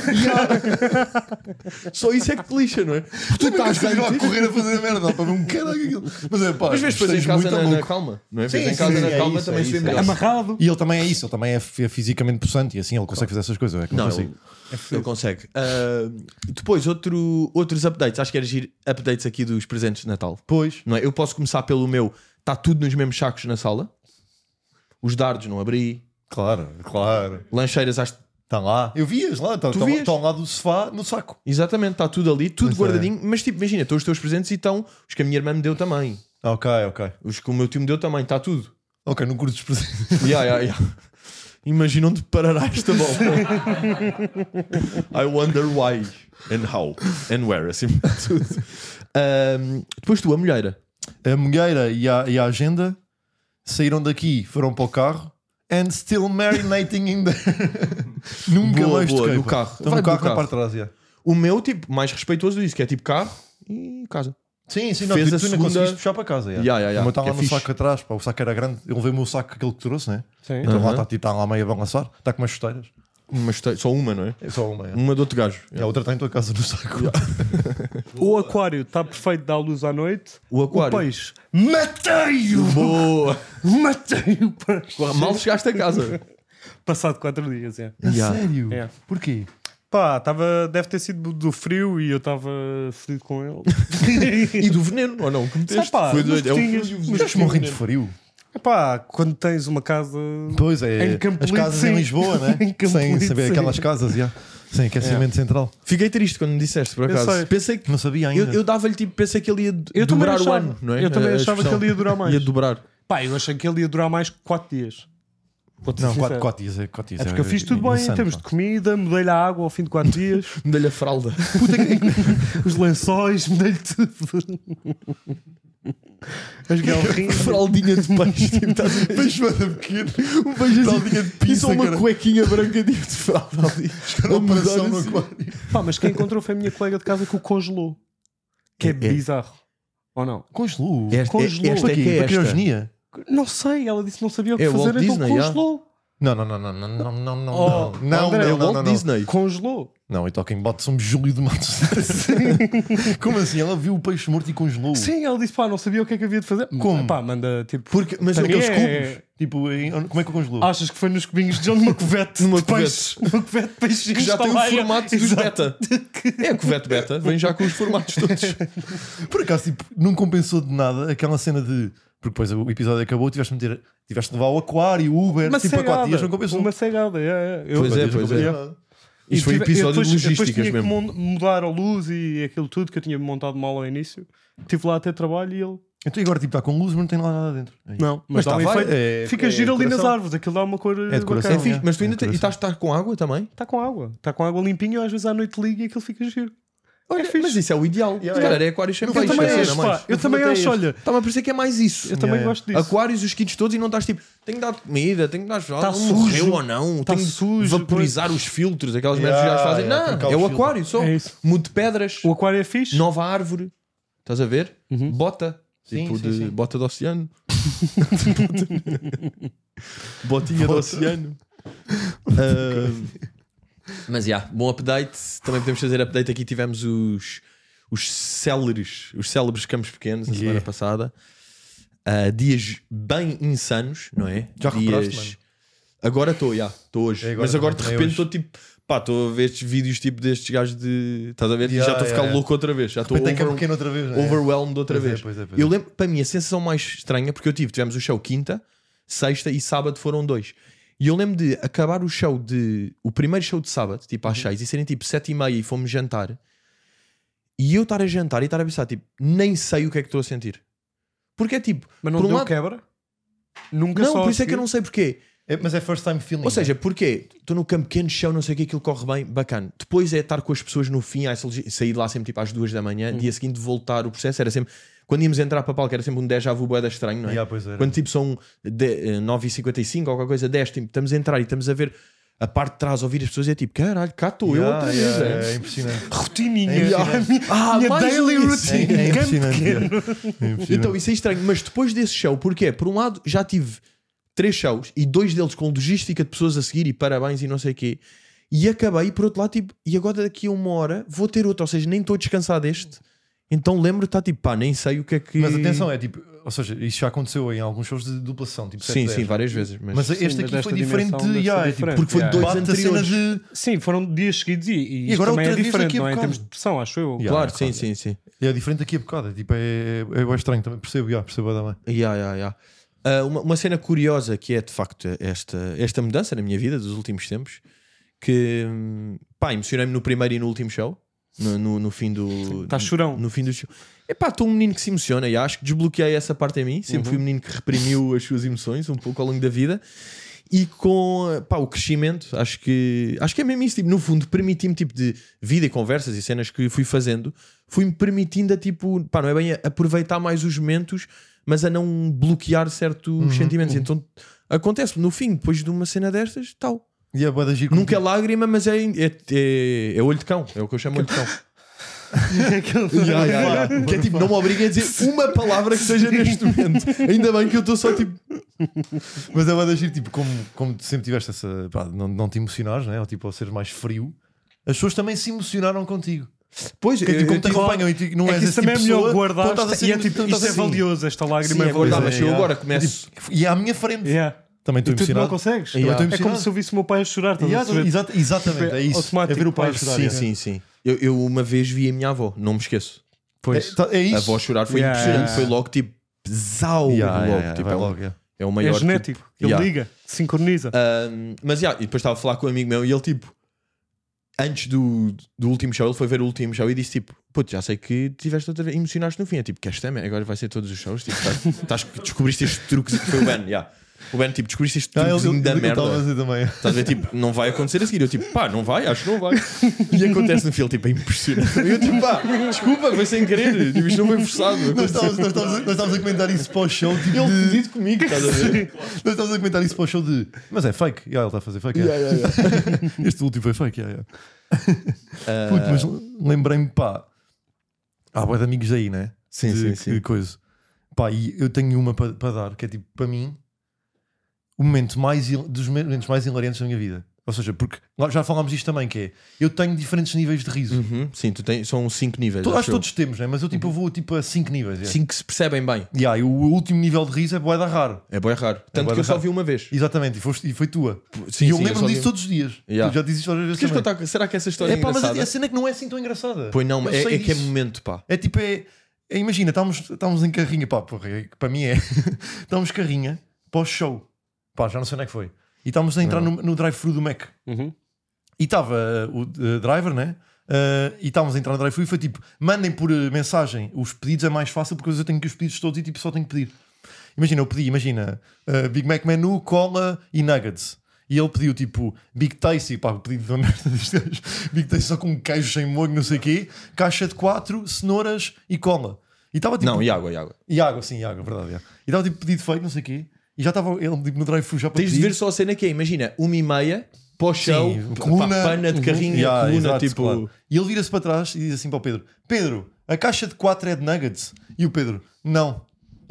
Só isso é que te lixa, não é? Tu estás a correr a fazer a merda, dá para ver um cara. Mas é pá, Mas vês depois em festejos casa muito na, na louco. calma, não é? Sim, Vês em sim, casa sim, na é calma isso, também é se vê isso, é melhor. Amarrado. E ele também é isso, ele também é, f- é fisicamente possante e assim ele consegue fazer essas coisas. É que não, Não, consigo. ele, ele consegue. Ah, depois, outro, outros updates. Acho que era giro updates aqui dos presentes de Natal. Pois. Não é? Eu posso começar pelo meu. Está tudo nos mesmos sacos na sala. Os dardos não abri. Claro, claro. Lancheiras acho que Está lá. Eu vias lá. Estão Tu vias? ao lado do sofá, no saco. Exatamente, está tudo ali, tudo Mas é. guardadinho. Mas tipo, imagina, estão os teus presentes e estão os que a minha irmã me deu também. Ok, ok. Os que o meu tio me deu também, está tudo. Ok, não curto os presentes. Yeah, yeah, yeah. Imagina onde parará esta bola. I wonder why and how and where, assim tudo. Um, depois tu, a mulheira. A mulheira e a, e a agenda saíram daqui, foram para o carro. And still marinating in there. Nunca Boa, mais boa, toquei, no pá. carro. Estão Vai no do carro, na carro. parte de trás, yeah. O meu, tipo, mais respeitoso disso, que é tipo carro e casa. Sim, sim, não, Fez tu, a tu ainda segunda- conseguiste puxar para casa. Yeah. Yeah, yeah, yeah. O meu está Que lá é no fixe. saco atrás, pá. O saco era grande. Eu levei o meu saco, aquele que trouxe, né? Sim. Então lá Aham. está tipo, tá lá meio a balançar. Está com umas chuteiras. Mas tem- só uma, não é? É só uma. É. Uma de outro gajo. E a outra está em tua casa no saco. O aquário está perfeito, dá luz à noite. O aquário. O peixe. Matei-o! Boa! Matei o peixe! Mal chegaste a casa. Passado quatro dias, é. A Yeah. sério? É. Porquê? Pá, tava, deve ter sido do frio e eu estava fedido com ele. E do veneno, ou não? Como Sei pá, Foi do... umas é o gotinhas, frio e o umas Estás morrendo de frio. Pá, quando tens uma casa. Pois é. Em As Campolide, casas em sim. Lisboa, né? Em Campolide, sem saber sim. aquelas casas, já. Sem aquecimento central. Fiquei triste quando me disseste, por Eu acaso. sei. Pensei que. Não sabia ainda. Eu, eu dava-lhe tipo, pensei que ele ia Eu também dobrar o achava. ano, não é? Eu também A achava que expressão. ele ia durar mais. Ia dobrar. Pá, eu achei que ele ia durar mais que quatro dias. Vou-te ser Não, sincero. quatro dias. É, quatro dias É porque eu fiz tudo bem em insano, termos pá. de comida, mudei-lhe a água ao fim de quatro dias, Dei-lhe a fralda. os lençóis, mudei-lhe tudo. As galrinhas. Fraldinha de peixe. Tipo, estás a ver? Peixe manda pequeno. Um peixe Fraldinha de assim. E pizza, só uma cara. cuequinha branca tipo de fralda ali. Era uma operação no assim. aquário. Pá, mas quem encontrou foi a minha colega de casa que o congelou. Que é, É- é- bizarro. Ou não? Congelou. Esta, Congelou. esta é que Para é esta. criogenia? Não sei, ela disse que não sabia o que É o fazer, Walt então Disney, já. congelou. Não, não, não, não, não, não, não, não, Oh, não, não, André, É não, o não, Walt não, não. Disney. Congelou. Não, então quem bate somos Júlio de Matos. Como assim? Ela viu o peixe morto e congelou? Sim, ela disse, pá, não sabia o que é que havia de fazer. Como? Pá, manda tipo. Porque, mas Para mim aqueles é- cubos. Tipo, em- como é que congelou? Achas que foi nos cubinhos de João numa covete Numa de peixe? Numa covete de peixinhos. Que já tem o também. formato dos Exato. beta. É, covete beta. Vem já com os formatos todos. Por acaso, tipo, não compensou de nada aquela cena de. Porque depois o episódio acabou, tiveste de meter. Tiveste de levar o aquário, o Uber, Uma tipo, para quatro cegada. dias não compensou. Uma cegada, é, é. Eu- Pois é, Quatro dias não pois é. compensou nada. Isto foi tive- episódio depois, de depois logísticas tinha que mesmo. mon- mudar a luz e aquilo tudo que eu tinha montado mal ao início. Estive lá até trabalho e ele. Então e agora, tipo, está com luz, mas não tem lá nada dentro. É isso. Não, Mas mas, dá tá, um vai. efeito. É- Fica é giro ali nas decoração. árvores, aquilo dá uma cor. É decoração, bacana. É fixe, é. mas tu ainda É te- e decoração. estás a estar com água também? Está com água, está com água limpinha. Eu às vezes à noite ligo e aquilo fica giro. Olha, fixe. mas isso é o ideal. Se calhar é aquários sem Eu peixe. também é a acho, cena pá, mais. eu também fundo acho, até olha, Está-me a parecer que é mais isso. eu também Yeah, gosto disso. Aquários, os kits todos e não estás tipo, tenho que dar comida, tenho que dar Tá tá morreu sujo. ou não, Tá tenho sujo, que vaporizar os filtros, aquelas Yeah, merdas que já fazem. yeah, não, trocar é os o filtros. aquário só. É isso. Mude de pedras, O aquário é fixe. nova árvore. Estás a ver? Uhum. Bota. Sim, Tipo sim, de sim. bota do oceano. Botinha do oceano. Ah, mas já, bom update. Também podemos fazer update. Aqui tivemos os, os céleres, os célebres campos pequenos na Yeah. semana passada. Ah, dias bem insanos, não é? Já recuperaste, dias... mano? Agora estou, já, estou hoje. É, agora mas agora de também, repente hoje. estou tipo, pá, estou a ver estes vídeos tipo destes gajos de. Estás a ver? E Yeah, já estou a ficar yeah. louco outra vez. Já estou Tem que é over- pequeno outra vez, não é? overwhelmed outra Pois é, vez. pois é, pois Eu é. lembro, para mim, a sensação mais estranha, porque eu tive, tivemos o show quinta, sexta e sábado foram dois. E eu lembro de acabar o show de. O primeiro show de sábado, tipo às Uhum. seis, e serem tipo sete e meia e fomos jantar. E eu estar a jantar e estar a pensar, tipo, nem sei o que é que estou a sentir. Porque é tipo. Mas não por um deu lado- quebra? Nunca Não, só por a isso é que eu seguir? não sei porquê. É, mas é first time feeling. Ou seja, porque estou no campo pequeno, chão, não sei o que, aquilo corre bem, bacana. Depois é estar com as pessoas no fim, ai, sair de lá sempre tipo às duas da manhã, dia seguinte voltar o processo, era sempre. Quando íamos entrar para a palco era sempre um déjà vu bué da estranho, não é? Yeah, pois era. Quando tipo são de- eh, nove e cinquenta e cinco ou qualquer coisa, dez, tipo, estamos a entrar e estamos a ver a parte de trás, a ouvir as pessoas e é tipo, caralho, cá estou eu Yeah, outra vez. yeah, é. é impressionante. Rotininha. É A minha, Ah, minha mais daily isso. routine. É, é Campo impressionante. pequeno. yeah. É impressionante. Então isso é estranho, mas depois desse show, porquê? Por um lado, já tive três shows e dois deles com logística de pessoas a seguir e parabéns e não sei o quê. E acabei, e por outro lado, tipo, e agora daqui a uma hora vou ter outro, ou seja, nem estou a descansar deste. Então lembro, está tipo, pá, nem sei o que é que. Mas atenção, é tipo, ou seja, isso já aconteceu em alguns shows de duplação, tipo Sim, sete, sim, dez. várias vezes. Mas, Mas Sim, este mas aqui esta foi diferente, dimensão deve ser yeah, é, diferente, tipo, porque foi yeah. dois bate a cena anteriores. de. Sim, foram dias seguidos e, e, E agora isto também é outra vez diferente, daqui a não é? Em bocado. termos de pressão, acho eu. Yeah. Claro, é sim, claro. sim, sim. É diferente daqui a bocado, é, tipo, é, é, é estranho também, percebo, yeah, percebo também. Yeah, yeah, yeah. Uh, uma, uma cena curiosa que é de facto esta, esta mudança na minha vida dos últimos tempos, que pá, emocionei-me no primeiro e no último show. No, no, no fim do. Tá chorão. No fim do show. Epá, estou um menino que se emociona e acho que desbloqueei essa parte em mim. Sempre Uhum. fui um menino que reprimiu as suas emoções um pouco ao longo da vida. E com pá, o crescimento, acho que acho que é mesmo isso. Tipo, no fundo, permiti-me tipo de vida e conversas e cenas que fui fazendo, fui-me permitindo a tipo, pá, não é bem a aproveitar mais os momentos, mas a não bloquear certos Uhum, sentimentos. uhum. Então acontece no fim, depois de uma cena destas, tal. E é bué de agir Nunca é lágrima, mas é, é, é, é olho de cão. É o que eu chamo olho de cão. Ya, ya, ya. Que é tipo, não me obriguem a dizer uma palavra que seja neste momento. Ainda bem que eu estou só tipo. Mas é bué de agir, tipo, como, como tu sempre tiveste essa. Pá, não, não te emocionares, né? Ou tipo, ao seres mais frio, as pessoas também se emocionaram contigo. Pois, Que é tipo, eu- como eu te tive- acompanham e tu não É és que isso esse também tipo é de melhor pessoa, guardar. então estás a E é ser- tipo, então isso estás é assim. valioso. Esta lágrima Sim, é é guardar, valiosa. mas se eu é, agora é. começo. E é à minha frente. Yeah. Também estou E tu não emocionado. consegues. Yeah. Eu estou É como emocionado. se eu visse o meu pai a chorar. estás a Yeah, perceber? exa- exatamente, é isso. Automático, é ver o pai a pá. chorar. Sim, é. sim, sim. Eu, eu uma vez vi a minha avó, não me esqueço. É, tá- é isso. A avó chorar foi Yeah, impressionante. yeah. Foi logo tipo pesado. Yeah, logo, yeah, yeah, tipo, vai é, um, logo, yeah. é o É maior. genético. tipo, Ele yeah. liga, sincroniza. Um, mas yeah, e depois estava a falar com um amigo meu e ele tipo, antes do, do último show, ele foi ver o último show e disse tipo, puto, já sei que tiveste outra vez, emocionaste no fim. É tipo, queres também? Agora vai ser todos os shows. Tipo, estás, estás, descobriste este truque. Foi o Ben, yeah. O Ben, tipo, descobriste este Ah, ele- truquezinho ele- da ele merda. estava a dizer também. Estás a ver, tipo, não vai acontecer a seguir. Eu tipo, pá, não vai, acho que não vai. E acontece no filme, tipo, é impressionante. Eu tipo, pá, desculpa, foi sem querer. Tipo, isto não foi forçado. Nós estávamos, nós, estávamos, nós estávamos a comentar isso para o show. Tipo, Ele de- decidido comigo, estás a ver? Nós estávamos a comentar isso para o show de. Mas é fake. Yeah, ele está a fazer fake. Yeah, yeah. yeah, yeah. Este último foi fake. Yeah, yeah. Ah, Puto, mas lembrei-me, pá. Há bué de amigos aí, né? Sim, de, sim, que sim. coisa. Pá, e eu tenho uma para para dar, que é tipo, para mim, o momento mais hil- dos momentos mais hilariantes da minha vida. Ou seja, porque nós já falámos disto também, que é eu tenho diferentes níveis de riso. Uhum, sim, tu tens, são cinco níveis. Tu- acho acho que eu. todos temos, né? Mas eu tipo eu vou tipo a cinco níveis. Yeah. Cinco que se percebem bem. Yeah, e o último nível de riso é bué da raro. É bem raro. Tanto bué que eu só raro. vi uma vez. Exatamente, e, foste, e foi tua. Sim, e eu sim, lembro só disso vi- todos os dias. Yeah. Tu já dizes várias vezes. Queres também. contar? Será que essa história é, É pá, mas engraçada? a, a cena é que não é assim tão engraçada. Pois não, Eu é, sei é que é disso. momento, pá. É tipo, é, é- imagina, estamos, estamos em carrinha, pá, porra, é que para mim é. Estamos carrinha pós-show, pá, já não sei onde é que foi. E estávamos a entrar no, no drive-thru do Mac. Uhum. E estava uh, o uh, driver, né? Uh, e estávamos a entrar no drive-thru e foi tipo: mandem por uh, mensagem os pedidos, é mais fácil porque eu tenho que os pedidos todos e tipo só tenho que pedir. Imagina, eu pedi, imagina, uh, Big Mac menu, cola e nuggets. E ele pediu tipo Big Tasty, pá, o pedido da merda dos gajos. Big Tasty só com queijo sem molho, não sei o quê, caixa de quatro, cenouras e cola. E estava tipo. Não, e água, e água. E água, sim, e água, verdade. Yeah. E estava tipo pedido feito, não sei o quê. E já estava ele tipo, no drive-thru já para Tens de pedir. ver só a cena que é, imagina, uma e meia, pós-show, Sim, pá, coluna, pana de carrinho, Yeah, coluna, exato, tipo... claro. E ele vira-se para trás e diz assim para o Pedro: Pedro, a caixa de quatro é de nuggets. E o Pedro: não.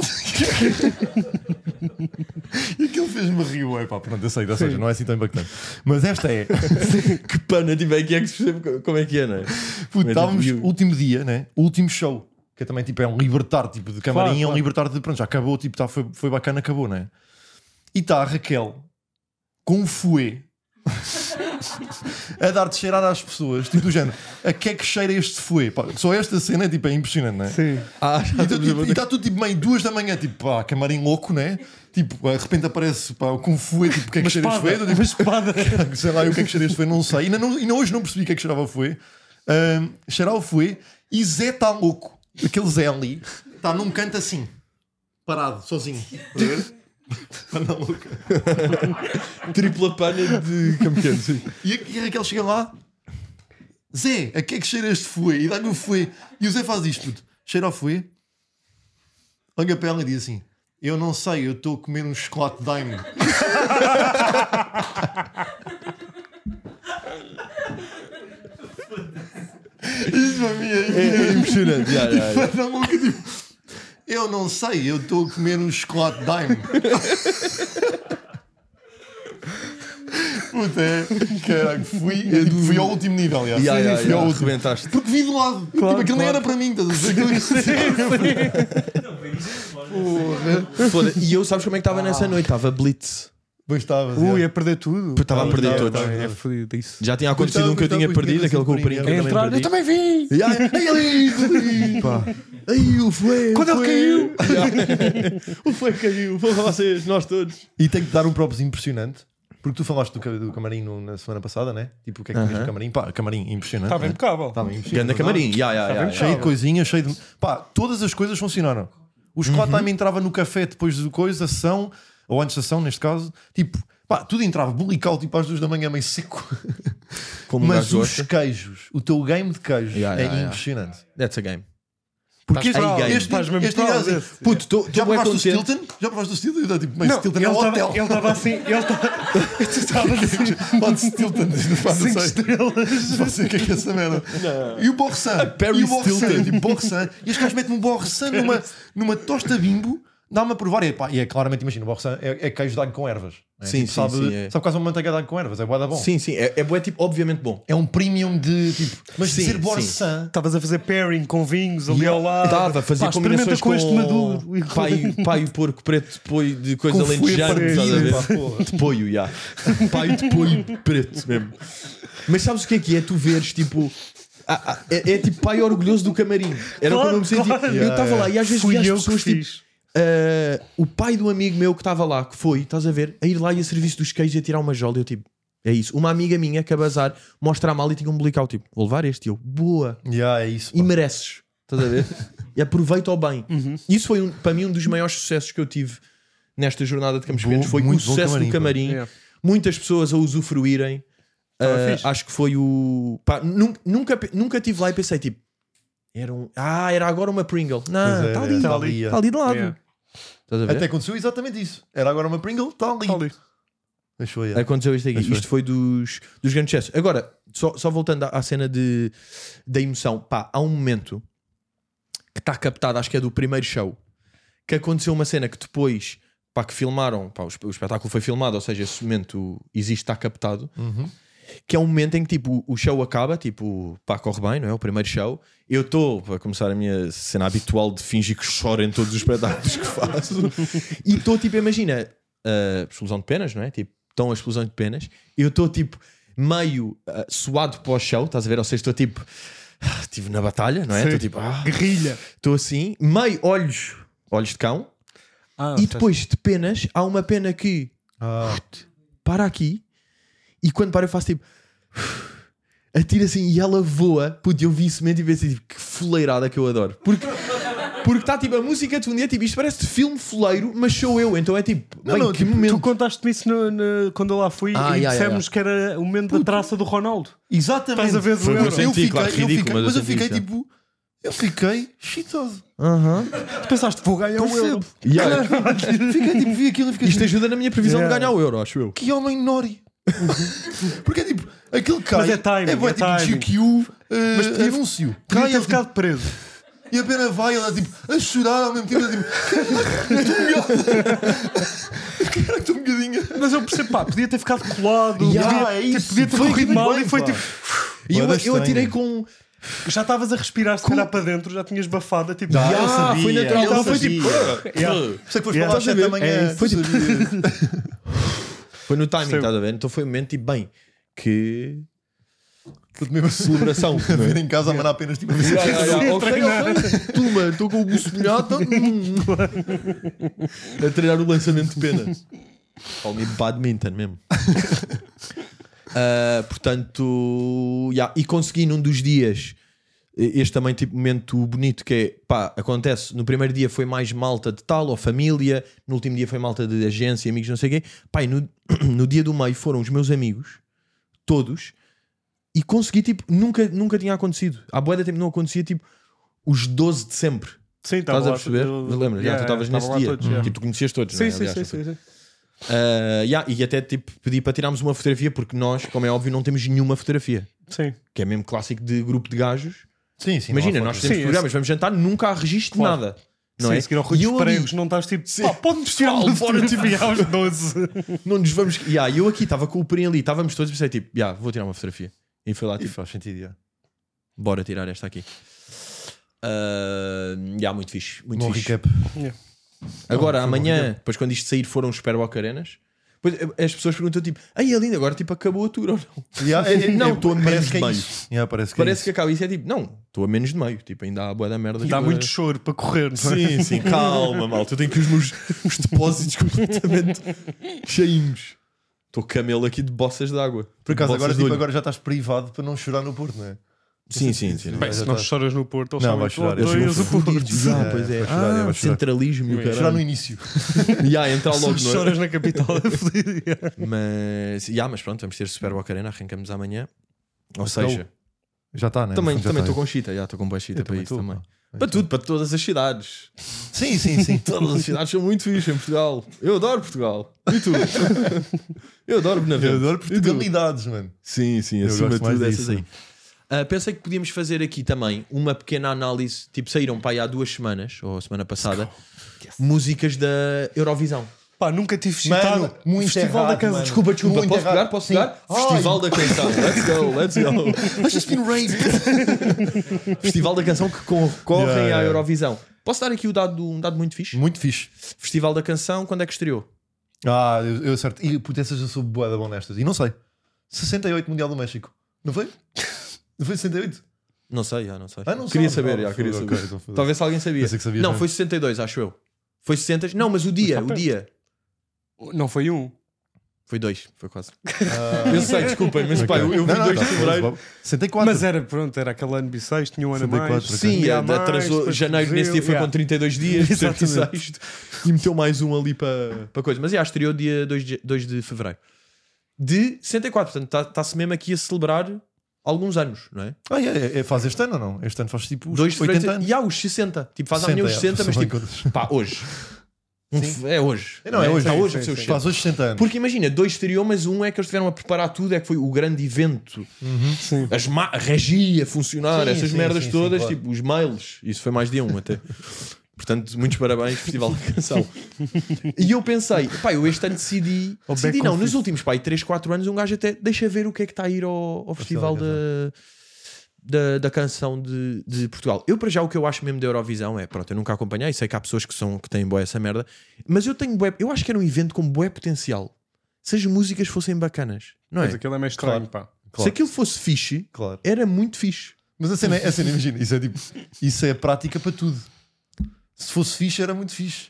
E aquilo fez-me rir, ué, pá, pronto, eu sei, ou seja, não é assim tão impactante. Mas esta é. Que pana, tipo, é que é que se percebe como é que é, não é? Puto, É estávamos tipo- último dia, né? Último show. Que é também tipo, é um libertar tipo, de camarim, Claro, é um claro. libertar de. Pronto, já acabou, tipo, tá, foi, foi bacana, acabou, né? E está a Raquel com um fouet a dar de cheirar às pessoas, tipo do género, a que é que cheira este fouet? Pá, só esta cena é, tipo, é impressionante, não é? Sim. Ah, já E está tudo tipo meio duas da manhã, tipo, pá, camarim louco, né? Tipo, de repente aparece pá, com um fouet, tipo, o que é que cheira este fouet? Eu digo, Uma espada. sei lá, o que é que cheira este fouet? Não sei. Ainda, não, ainda hoje não percebi o que é que cheirava o fouet. Um, cheirava o fouet e Zé está louco. Aquele Zé ali está num canto assim, parado, sozinho. Estás a ver? Anda louca. Tripla pana de campeão, sim. E a, e a Raquel chega lá, Zé, a que é que cheira este fouet? E dá-lhe o fouet. E o Zé faz isto, puto. Cheira ao fouet, olha para ela e diz assim: eu não sei, eu estou a comer um chocolate Daime. Isso para mim é, É impressionante. já, já, já. Anda louca, tipo, eu não sei, eu estou a comer um chocolate Daime. Puta, é, caralho, fui, é, tipo, fui ao último nível, já. Já, já, fui já, ao último. arrebentaste. Porque vi do lado, tipo, aquilo nem era para mim, estás a ver? Foda- E eu, sabes como é que estava nessa noite? Estava blitz. Pois estavas, Ui, já. a perder tudo. Estava a perder Estava, todos. estava. É fodido isso. Já tinha acontecido um que eu tinha perdido, aquele com o Coringa. É entrar, eu também vi. E aí, ai, ali, pá. Aí o foi. Quando ele caiu. O foi caiu. Foram vocês, nós todos. E tenho que dar um props impressionante Porque tu falaste do, ca- do camarim no- na semana passada, né? Tipo, o que é que uh Aham. do camarim? Pá, camarim impressionante. Estava né? impecável. Estava impressionante. Ganda camarim. Ya, ya, ya, ya. Cheio de coisinhas, cheio de. Pá, todas as coisas funcionaram. O chocolate time entrava no café depois do coisa, da sessão, ou antes da sessão, neste caso. Tipo, pá, tudo entrava bulical, tipo às duas da manhã, meio seco. Como um Mas gajo os gosta. queijos, o teu game de queijos Yeah, é yeah, yeah. impressionante. That's a game. Porque Estás este, aí, game. este, Estás mesmo este proud gajo assim, desse. Puto, tô- já tô bué provaste do contente. Stilton? Já provaste do Stilton? Eu dou, tipo, mas Não, Stilton ele é um estava hotel. ele estava assim, ele estava tu estavas assim, Pode Stilton, pá, não cinco sei. estrelas. Não sei o que é que é essa merda. E o Borsan. Paris E o Borsan. Hilton. Tipo, Borsan. E os gajos metem um Borsan numa, numa tosta bimbo. Dá-me a provar. E, pá, e é claramente, imagina, o Borsan é, é queijo de alho com ervas. Né? Sim, Tipo, sim, sabe, sim, é. sabe quase uma manteiga de alho com ervas. É bué da bom. Sim, sim. É, é bué, tipo, obviamente bom. É um premium de tipo. Mas Sim, ser sim. Borsan. Estavas a fazer pairing com vinhos ali ao lado. Estava a fazer Pá, combinações experimenta com este maduro. E pai, pai o porco preto depois de coisa Com folha alentejana, para estás a ver? pá, porra. De poio, já. Pai de poio preto mesmo. Mas sabes o que é que é? Tu veres tipo. ah, ah, é, é tipo pai orgulhoso do camarim. Era Claro, como eu me sentia. claro. Eu estava lá e às vezes Fui via as eu que pessoas tipo. fiz. ah, o pai do amigo meu que estava lá, que foi, estás a ver, a ir lá e a serviço dos queijos e a tirar uma jola. E eu tipo, é isso. Uma amiga minha que a bazar mostra a mal e tinha um umbilical. Tipo, vou levar este. E eu, boa. Yeah, é isso. E pá. mereces, estás a ver? E aproveita ao bem. Uhum. Isso foi um- para mim um dos maiores sucessos que eu tive nesta jornada de Campos Bom, Pequenos. Foi o muito bom sucesso camarim, do pá. camarim. Yeah. Muitas pessoas a usufruírem. Estava Ah, fixe. acho que foi o. Pá, nun- nunca, pe- nunca tive lá e pensei tipo. Era um... Ah, era agora uma Pringle. Pois Não, é, está é, ali. tá Está ali, é. ali de lado. Yeah. Estás a ver? Até aconteceu exatamente isso. Era agora uma Pringle, está ali. Está ali. Deixou aí. Aconteceu isto aqui. Mas foi. Isto foi dos, dos grandes sucessos. Agora, só, só voltando à, à cena de, da emoção, pá, há um momento que está captado, acho que é do primeiro show, que aconteceu uma cena que depois, pá, que filmaram, pá, o, esp- o espetáculo foi filmado, ou seja, esse momento existe, está captado, Uhum. que é um momento em que tipo, o show acaba, tipo, pá, corre bem, não é? O primeiro show. Eu estou, para começar a minha cena habitual de fingir que choro em todos os espetáculos que faço, e estou, tipo, imagina, a explosão de penas, não é? Tipo, estão a explosão de penas, eu estou, tipo, meio ah, suado para o show, estás a ver? Ou seja, estou, tipo, ah, estive na batalha, não é? Sim. Estou, tipo, ah, Guerrilha. estou assim, meio olhos, olhos de cão, Ah, e depois de penas, há uma pena que Ah, para aqui e quando para eu faço tipo atira assim e ela voa. Puto, eu vi isso mesmo e pensei tipo, que foleirada que eu adoro. Porque porque está tipo a música de um dia, tipo, isto parece de filme foleiro, mas sou eu, então é tipo, Não, bem, não, que tipo, momento. tu contaste-me isso no- no- quando eu lá fui Ah, e yeah, dissemos yeah, que era o momento da traça do Ronaldo. exatamente. Estás a ver do Foi o que eu Euro. senti, Eu fiquei, claro, eu ridículo, fiquei- mas eu mas eu senti fiquei isso, tipo. Eu fiquei chitoso. Aham. Tu pensaste, vou ganhar o Euro. Yeah. Fiquei tipo, vi aquilo e fiquei Isto tipo, ajuda na minha previsão Yeah. de ganhar o euro, acho eu. que homem nori. Porque é tipo, aquele cai. Mas é timing, bué é tipo timing. G Q uh, Mas podia- anúncio. Podia Cai ter ele, ficado preso. tipo, e a pena vai, ela tipo, a chorar ao mesmo tempo. Ela, tipo, cara, estou um bocadinho. Mas eu percebo, pá, podia ter ficado colado. Yeah, podia, é tipo, isso. podia ter Foi corrido aquilo mal bem, e foi pá. tipo. E eu, Bué eu estranho. atirei com. Já estavas a respirar, se calhar para dentro, já tinhas bafado. Tipo, Já, ah, eu sabia, foi natural. eu Então foi sabia. tipo. Yeah. Sei que foste Yeah. para lá às sete da manhã. É isso. Foi tipo. Foi no timing, Percebo. estás a ver? Então foi um momento tipo, bem, que Tudo mesmo celebração. a não é? ver em casa a mandar apenas tipo. Ya, ya, ya. Sim, Ok, treinar. ok. Toma, estou com o buço molhado. A treinar o lançamento de pena. Call me badminton mesmo. Ah, portanto, ya. E consegui num dos dias este também tipo momento bonito que é, pá, acontece, no primeiro dia foi mais malta de tal ou família, no último dia foi malta de agência, amigos, não sei o quê. Pá, e no, no dia do meio foram os meus amigos todos. E consegui, tipo, nunca, nunca tinha acontecido. À boa da tempo não acontecia, tipo, os doze de sempre. Sim, Estás a lá, perceber? eu- Lembras? Já, Yeah, tu estavas yeah, nesse tava lá dia. todos, yeah. Tipo, tu conhecias todos, Sim, não é? sim, Aliás, sim, sim, sim. Uh, yeah, e até tipo, pedi para tirarmos uma fotografia, porque nós, como é óbvio, não temos nenhuma fotografia. Sim. Que é mesmo clássico de grupo de gajos. Sim, sim. Imagina, não há nós fotos. temos Sim, programas, vamos jantar, nunca há registro de Claro. nada. Não Sim, é? a seguir ao Rui E dos eu ali- Pregos, não estás tipo, Sim. pá, pode-nos tirar uma Pessoal, bora, tipo- fotografia aos doze. Não nos vamos. Yeah, eu aqui estava com o Perim ali, estávamos todos e pensei tipo, yeah, vou tirar uma fotografia. E foi lá E tipo, faz sentido, já. bora tirar esta aqui. Uh, yeah, muito fixe. Muito Bom fixe. recap. Agora, Não, foi um bom amanhã, recap. depois quando isto sair, foram os Superboc Arenas. Depois, eh, as pessoas perguntam tipo, aí é lindo, agora tipo acabou a tour ou não? Yeah, é- é- Não, é- estou a menos parece de que é meio. isso. Yeah, parece que Parece é que acaba isso é tipo, não, estou a menos de meio. Tipo, ainda há boa da merda. Dá tipo, muito a- choro para correr, não é? Sim, sim, calma, malta. Eu tenho aqui os meus os depósitos completamente cheinhos. Estou camelo aqui de bossas de água. Por acaso, Bossas agora, de tipo, olho. agora já estás privado para não chorar no Porto, não é? Sim, sim, sim. Bem, se não choras no Porto, eles Não, sabem vai que chorar, tu eles odeias vão o Porto. Fudidos. Ah, É, pois é. vai chorar, é, Ah, vai chorar. centralismo e o Chorar no caralho. início. Ya, entrar logo, Se não é? choras na capital, é fodido. Mas, ya, mas pronto, vamos ter Super Boca Arena, arrancamos amanhã. Ou Let's seja, Já está, né? também No fundo já também está. estou com chita, já estou com boa chita Eu para também isso estou, também. pá. Para tudo, para todas as cidades. Sim, sim, sim. Todas as cidades são muito fixe em Portugal. Eu adoro Portugal. E tu? Eu adoro Benavente. Eu adoro E tu? Portugalidades, mano. Sim, sim, Eu acima de gosto mais tudo disso. essas aí. Ah, pensei que podíamos fazer aqui também uma pequena análise. Tipo, saíram para aí há duas semanas, ou semana passada, músicas da Eurovisão. Pá, nunca tive Mano, excitado. muito Festival errado, da Canção. mano. Desculpa, desculpa, Muito posso errado. pegar? Posso Sim. pegar? Ai. Festival da Canção. Let's go, let's go. I've just been raped. Festival da Canção que concorrem Yeah, yeah. à Eurovisão. Posso dar aqui o dado, um dado muito fixe? Muito fixe. Festival da Canção, quando é que estreou? Ah, eu, eu certo. E puto, essas eu sou bué da bom nestas. E não sei. sessenta e oito Mundial do México. Não foi? Não foi sessenta e oito? Não sei, já não sei. Ah, não queria sabe? saber, Ah, já, queria foda, saber. ok, então foda-se. Talvez se alguém sabia. Pensei que sabias Não, mesmo. foi sessenta e dois, acho eu. Foi sessenta. Não, mas o dia, Mas está o dia. Não foi um. Foi dois, foi quase. Ah, Eu sei, desculpem, mas pá, eu, eu vi Não, não, dois tá, de fevereiro. sessenta e quatro. Mas era, pronto, era aquele ano bissexto, tinha um ano a sessenta e mais. quatro, Sim, Um dia a mais, atrasou. depois Janeiro nesse dia foi yeah. com trinta e dois dias, Exatamente. sexto, e meteu mais um ali para para coisa. Mas já estreou dia dois de fevereiro de sessenta e quatro, portanto está-se mesmo aqui a celebrar alguns anos, não é? Ah, é, é, é, faz este ano ou não? Este ano faz tipo os dois de oitenta fevereiro. anos. E há os sessenta, tipo faz amanhã os sessenta, mas tipo, pá, hoje. Um f- é hoje. Não, é hoje. Está Sim, hoje sim, a ser os sim. sessenta. Faz hoje sessenta anos. Porque imagina, dois estreou, mas um é que eles tiveram a preparar tudo, é que foi o grande evento. Sim. As ma- a regia a funcionar, Sim, essas sim, merdas sim, todas, sim, claro. tipo os mails, isso foi mais de um até. Portanto, muitos parabéns, Festival da Canção. E eu pensei, pá, eu este ano decidi, Ao decidi back não, office. nos últimos pá, três, quatro anos, um gajo até deixa ver o que é que está a ir ao, ao Festival da da, da, da Canção de, de Portugal. Eu, para já, o que eu acho mesmo da Eurovisão é, pronto, eu nunca acompanhei, sei que há pessoas que, são, que têm bué essa merda, mas eu tenho bué, eu acho que era um evento com bué potencial. Se as músicas fossem bacanas, não é? Mas aquilo é meio estranho, pá. Se Claro. aquilo fosse fixe, Claro. era muito fixe. Mas a cena, é- a cena, imagina, isso é tipo, isso é prática para tudo. Se fosse fixe, era muito fixe.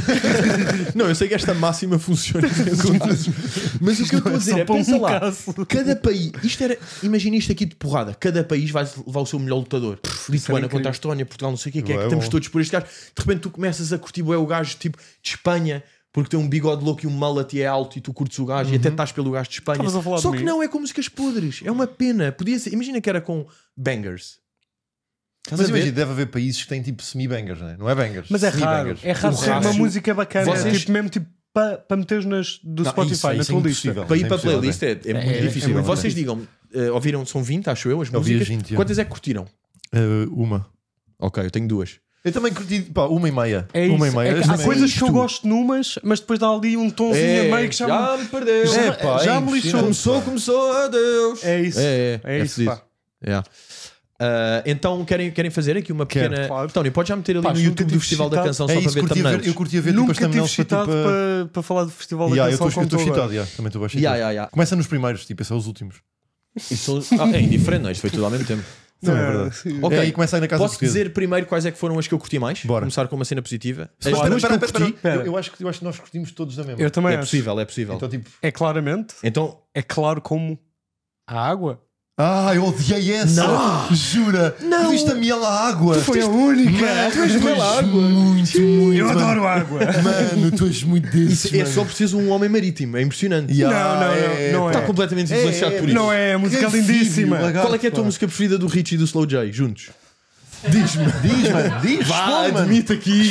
Não, eu sei que esta máxima funciona em contas, mas o que eu estou a dizer é, para um pensa lá, caso. cada país, isto era, imagina isto aqui de porrada, cada país vai levar o seu melhor lutador. Lituânia incrível. contra a Estónia, Portugal, não sei o que, que é que É estamos bom. todos por este gajo. De repente tu começas a curtir bué o gajo tipo de Espanha, porque tem um bigode louco e um mullet e é alto e tu curtes o gajo e até estás pelo gajo de Espanha. Estavas a falar Só de que mim? não, é com músicas podres, é uma pena. Podia ser, imagina que era com bangers. Estás Mas a ver? imagina, deve haver países que têm tipo semi-bangers, não é? Não é bangers. Mas é raro. Semi-bangers. É raro O ser uma raço- música bacana. Vocês- Tipo, mesmo tipo para pa meteres nas, do Não, Spotify, isso é- na isso é tua lista. impossível. Para ir Isso é para a impossível, playlist é, é, É- muito é- difícil. é muito Vocês difícil. digam, eh, ouviram, são vinte, acho eu, as Eu ouvi músicas. as vinte, já. Quantas é que curtiram? Uh, uma. Ok, eu tenho duas. Eu também curti, pá, uma e meia. É uma isso. e meia. É que Esta há também- coisas que eu isto. gosto numas, mas depois dá ali um tonzinho É, a meio que já, já me perdeu. Já- É, pá, já é me lixou. impressionante, Começou, pá. começou, adeus. É isso. É, é, É isso, fedido. pá. Yeah. Ah, então querem, querem fazer aqui uma Quero, pequena. claro. Tony, pode já meter ali Pá, no nunca YouTube do tive Festival da excitado. Canção É só isso, para ver curtia ver, thumbnails. eu curtia ver tipo, Nunca as tive thumbnails para excitado tipo. a- para, para falar do Festival da Yeah, eu Canção estou como estou excitado, agora. yeah, também estou baixo. Yeah, yeah, yeah. Começa nos primeiros, tipo, esses são os últimos. Isso- ah, é indiferente, não? Isto foi tudo ao mesmo tempo. Também é Ah, verdade. sim. Ok. É, aí começa aí na casa Posso portuguesa. dizer primeiro quais é que foram as que eu curti mais? Bora. Começar com uma cena positiva. As Espera, duas espera, que eu espera, curti. espera. Eu, eu acho que, eu acho que nós curtimos todos da mesma. Eu também É acho. possível, é possível. Então, tipo. É claramente, Então, é claro como a água. Ah, eu odiei essa! Jura! Não! Viste a miel à água! Foi a única. Mano, Tu és tu mel és à água. muito, muito. Eu mano. adoro água. Mano, tu és muito desses. isso é mano. só preciso um homem marítimo. É impressionante. Yeah, Não, não, não, é, não Está é. completamente É, influenciado é, por isso. Não é, a música é Que lindíssima. filho, Qual é que é a tua pá. música preferida do Richie e do Slow J? Juntos? Diz-me, diz, mano, diz. Vá, responde, mano. admite aqui.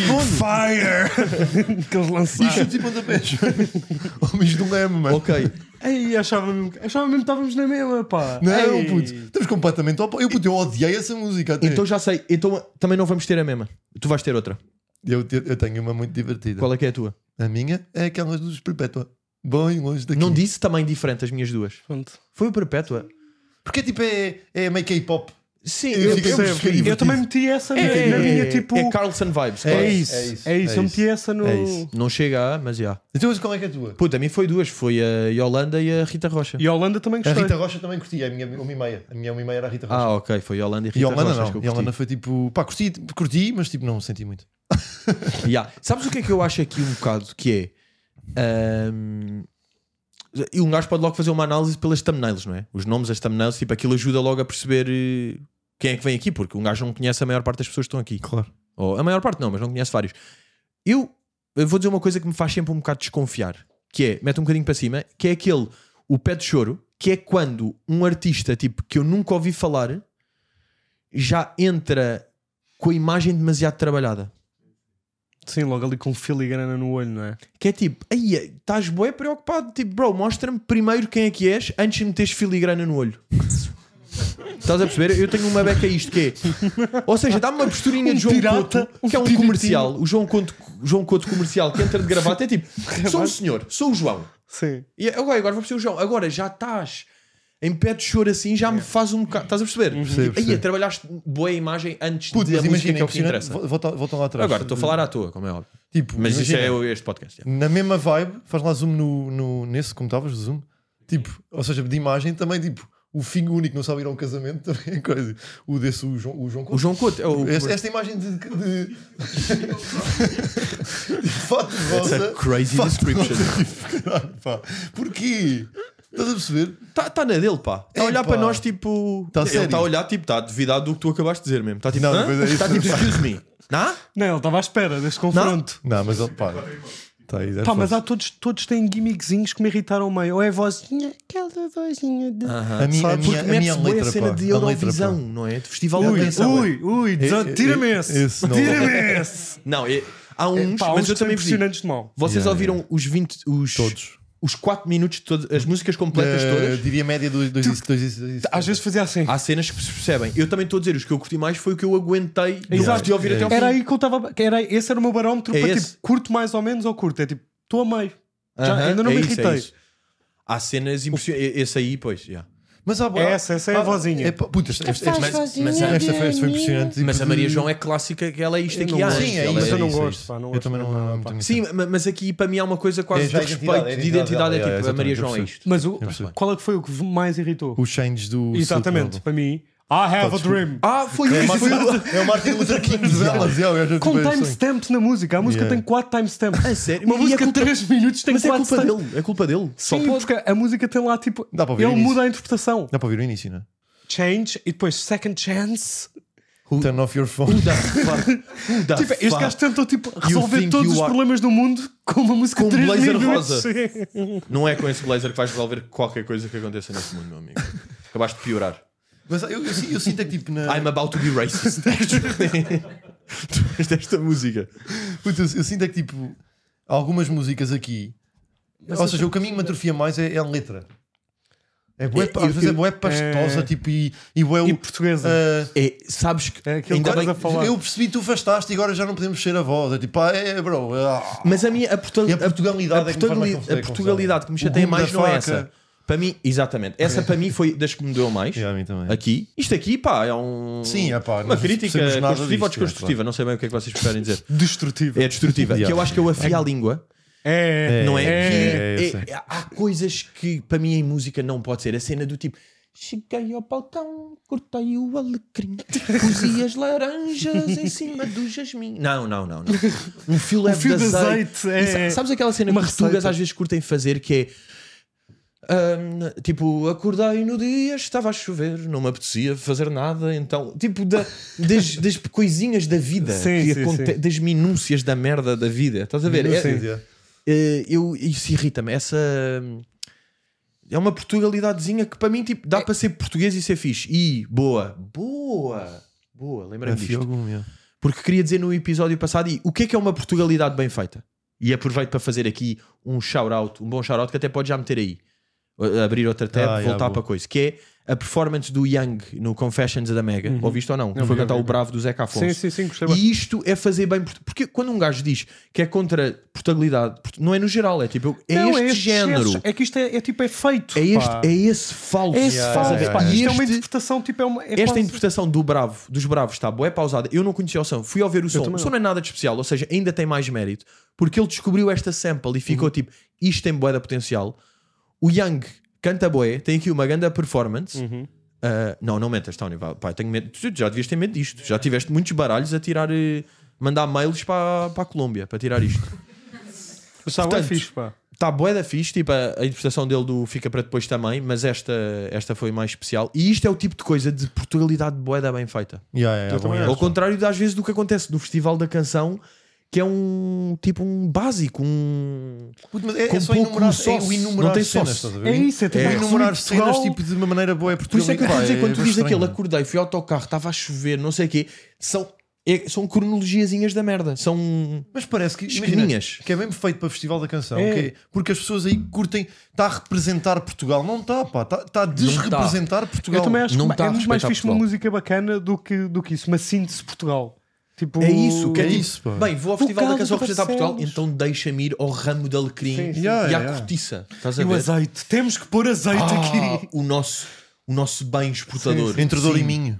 Fire! que eles E lançaram. chutes e pontapés. Homens de um leme, mano. Ok. Ei, achava mesmo, achava mesmo que estávamos na mesma, pá. Não, Ei. puto, estamos completamente ao... Eu, puto, eu odiei essa música até. Então já sei. Então também não vamos ter a mesma. Tu vais ter outra. eu, te- eu tenho uma muito divertida. Qual é que é a tua? A minha é aquelas dos Perpétua. Bem longe daqui. Não disse também diferente as minhas duas. Pronto. Foi o Perpétua. Porque tipo é, é meio K-pop. Sim, Eu eu, fico eu, sempre eu, divertido. Eu também meti essa na, é, na minha, é, tipo... é Carlson Vibes. É claro. É isso, isso, é isso, é isso. é Eu isso. meti essa no... É isso. Não chega a, mas já. Então mas qual é que é a tua? Puta, a mim foi duas. Foi a Yolanda e a Rita Rocha. E a Holanda também A gostei. Rita Rocha também curti, é a minha uma e meia. A minha uma e meia era a Rita Rocha. Ah, ok. Foi Yolanda e Rita E a Holanda Rocha. não. que eu E a Holanda curti. foi tipo. Pá, curti, curti, mas tipo não senti muito. Yeah. Sabes o que é que eu acho aqui um bocado? Que é. ahm, E um gajo pode logo fazer uma análise pelas thumbnails, não é? Os nomes, as thumbnails, tipo, aquilo ajuda logo a perceber eh, quem é que vem aqui, porque um gajo não conhece a maior parte das pessoas que estão aqui. Claro. Ou a maior parte não, mas não conhece vários. Eu, eu vou dizer uma coisa que me faz sempre um bocado desconfiar, que é, mete um bocadinho para cima, que é aquele, o pé de choro, que é quando um artista, tipo, que eu nunca ouvi falar, já entra com a imagem demasiado trabalhada. Sim, logo ali com filigrana no olho, não é? Que é tipo, aí estás bué preocupado, tipo, bro, mostra-me primeiro quem é que és antes de meteres filigrana no olho. Estás a perceber? Eu tenho uma beca a isto que é, ou seja, dá-me uma posturinha Um de João pirata, Couto, que é um piratinho. comercial, o João Couto, o João Couto comercial que entra de gravata, é tipo, sou o senhor, sou o João. Sim. E agora, agora vou ser o João. Agora já estás em pé de choro assim, já me faz um bocado. Estás a perceber? Percebo, Aí percebo. trabalhaste boa imagem antes Puto, de a mas música imagina, que é o que te impressionante. interessa. Voltam voltam lá atrás. Agora estou a falar à toa, como é óbvio. Tipo, Mas isso imagina, é este podcast. já. na mesma vibe, faz lá zoom no, no, nesse, como estavas, zoom. Tipo, ou seja, de imagem também, tipo, o fim único não sabe ir a um casamento também é coisa. O desse, o João, o João Couto. O João Couto é o. Esta, esta imagem de, de... de fato de rosa. crazy fato de description. rosa, tipo, caralho, pá. Porquê? Estás a perceber? Está tá na dele, pá. Está a olhar Epá. para nós tipo. Tá Ele sério? está a olhar tipo, está duvidado do que tu acabaste de dizer mesmo. Está tipo, Não, hã? mas é isso. Está tipo, excuse me. Não? Não, ele estava à espera deste confronto. Não, mas ele, pá. Tá aí, é Pá, mas forte. há todos, todos têm gimmickzinhos que me irritaram meio. Ou é a vozinha, aquela vozinha de. A minha, a Sabe? minha, Porque a minha mete-se bué letra, a cena pá. de A letra, Eurovisão, pá. não é? De festival da Ui, canção. ui, ui, desa- É, é, tira-me é, esse. esse não- Tira-me esse. Não, é- há uns, Pá, mas uns eu também vos digo. impressionantes de mão. Vocês Yeah, ouviram os vinte, os, Todos. os quatro minutos de todas, as músicas completas Eh, todas? diria média dois, dois, dois, dois, dois, Às vezes fazia assim. Há cenas que se percebem. Eu também estou a dizer, os que eu curti mais foi o que eu aguentei Exato. de ouvir É até ao fim. Era aí que eu estava. Era, esse era o meu barómetro É para esse? tipo, curto mais ou menos ou curto. É tipo, estou a meio. Já, Aham, ainda não é me isso, é irritei. isso. Há cenas impressionantes. Esse aí, pois, já. Mas há Essa, essa é a vozinha. É, pá, puta, esta, esta, esta, Mas, esta, mas, esta festa foi impressionante. mas tipo a Maria de- João é clássica, que ela é isto Eu aqui não há gosto. anos. Sim, é Ela isso, mas eu não isso, gosto. isso. Pá, não Eu gosto também não- mesmo, não- pá. não- Sim, ma- mas aqui para mim há uma coisa quase É de já a respeito, identidade, é a de identidade. É identidade, tipo, é, a Maria exatamente, João é eu isto. Mas o, percebo. qual é que foi o que mais irritou? Os changes do. Exatamente, para mim. I have a dream. Ah, foi É, isso. Foi o... é o Martin Luther King de velas. é, o gajo, Com tipo, é timestamps na música. A música Yeah. tem quatro timestamps. A sério? Uma E música é culpa- de três minutos tem Mas é quatro culpa timestamps. dele. É culpa dele. Só Sim, pode. porque a música tem lá tipo. Dá para ouvir Ele o início. muda a interpretação. Dá para ouvir o início, não é? Change e depois second chance. Turn off your phone. Who the fuck? Who the Tipo, este fuck? gajo tentou tipo, resolver think todos you os are- problemas do mundo com uma música Com de um três blazer minutos. rosa. Sim. Não é com esse blazer que vais resolver qualquer coisa que aconteça neste mundo, meu amigo. Acabaste de piorar. Mas eu, eu, eu sinto é que tipo na. I'm about to be racist. Desta música. Puta, eu, eu sinto é que tipo. Algumas músicas aqui. Ou seja, o caminho que me atrofia mais é, é a letra. É bué, Eu- às vezes é eu- bué pastosa, é- tipo, e, e bué o. E portuguesa. ah, É, sabes que É aquilo ainda que bem, estás a falar. eu percebi, tu afastaste e agora já não podemos ser a voz. É tipo, ah, é, bro. ah. mas a minha a, Portu- E a Portugalidade a, é que me faz mais Portugali- confusão, a Portugalidade que me o chateia gume mais da não é faca. essa. Para mim, exatamente. Essa para mim foi das que me doeu mais. Yeah, a mim também. Aqui, isto aqui, pá, é um. Sim, é pá, uma não crítica percebemos nada construtiva ou disto, é, desconstrutiva. Não sei bem o que é que vocês preferem dizer. Destrutivo. É destrutiva. Yeah. Que eu acho que eu afio a língua. É. Não é? É, Que é, eu é- sei. é- há coisas que para mim em música não pode ser. A cena do tipo. Cheguei ao balcão, cortei o alecrim, cozi as laranjas em cima do jasmim. Não, não, não, não. Um fio leve fio de de azeite. azeite, é- E sa- sabes aquela cena uma que os tugas receita. às vezes curtem fazer que é hum, tipo, acordei no dia, estava a chover, não me apetecia fazer nada, então, tipo, da, das, das coisinhas da vida, Sim, que sim, aconte- sim. das minúcias da merda da vida, estás a ver? É- Sim, yeah. eh, eu, isso irrita-me. Essa é uma Portugalidadezinha que para mim tipo, dá para ser português e ser fixe. E boa, boa, boa, lembrei-me Afio disto. algum, yeah. Porque queria dizer no episódio passado e o que é que é uma Portugalidade bem feita? E aproveito para fazer aqui um shout-out, um bom shout-out que até pode já meter aí. Abrir outra tab, Ah, yeah, voltar boa. para coisa. Que é a performance do Young no Confessions da Mega. Uhum. Ouviste ou não? Eu Foi vi, cantar eu o vi. Bravo do Zeca Afonso. Sim, sim, sim, gostei bastante. E isto é fazer bem. Porque quando um gajo diz que é contra Portugalidade, não é no geral, é tipo, é Não, este estes género. gestos. É que isto é, é tipo, é feito. É, este, pá. é esse falso. É esse Yeah, falso, yeah, pá. yeah. E Isto é uma este- interpretação, tipo, é uma. É esta quase- interpretação do Bravo, dos Bravos está bué pausada. Eu não conhecia o som, fui ouvir o som. também O som não. não é nada de especial, ou seja, ainda tem mais mérito, porque ele descobriu esta sample e ficou Uhum. tipo, isto tem bué de potencial. O Young canta bué, tem aqui uma grande performance. Uhum. Uh, não, não metas, Tony. Vá, pá, tenho medo. Tu já devias ter medo disto. Já tiveste muitos baralhos a tirar, eh, mandar mails para, para a Colômbia para tirar isto. Mas está bem Portanto, fixe, pá. Está bué da fixe, tipo, a, a interpretação dele do Fica para Depois também, mas esta, esta foi mais especial. E isto é o tipo de coisa de Portugalidade bué da bem feita. Yeah, yeah, Eu bom, também yeah. Ao contrário das vezes do que acontece no Festival da Canção, que é um tipo um básico, um... Puto, mas é, com é só pouco enumerar, é sauce. o enumerar Não tem cenas, sauce. estás a ver? É isso, é tipo É resumir enumerar cenas Portugal. tipo, de uma maneira boa. Por isso é que eu estou a dizer, quando tu dizes aquilo, aquilo, acordei, fui ao autocarro, estava a chover, não sei o quê, são, é, são cronologiazinhas da merda. São Mas parece que, imagina, esquininhas. que é mesmo feito para o Festival da Canção, É. que é- porque as pessoas aí curtem, está a representar Portugal. Não está, pá, está tá a desrepresentar Portugal. Eu também acho Não que tá a é muito mais respeitar fixe uma Portugal. música bacana do que, do que isso, uma síntese de Portugal. Tipo, É isso, que é, é tipo, isso, pá. bem, vou ao Festival da caldo Canção de representar Portugal, Barcelos. então deixa-me ir ao ramo de alecrim Sim, sim. Yeah, e à yeah, yeah. cortiça. Estás a E o ver? azeite. Temos que pôr azeite Ah, aqui. o nosso, o nosso bem exportador. Entre Douro e Sim. Minho.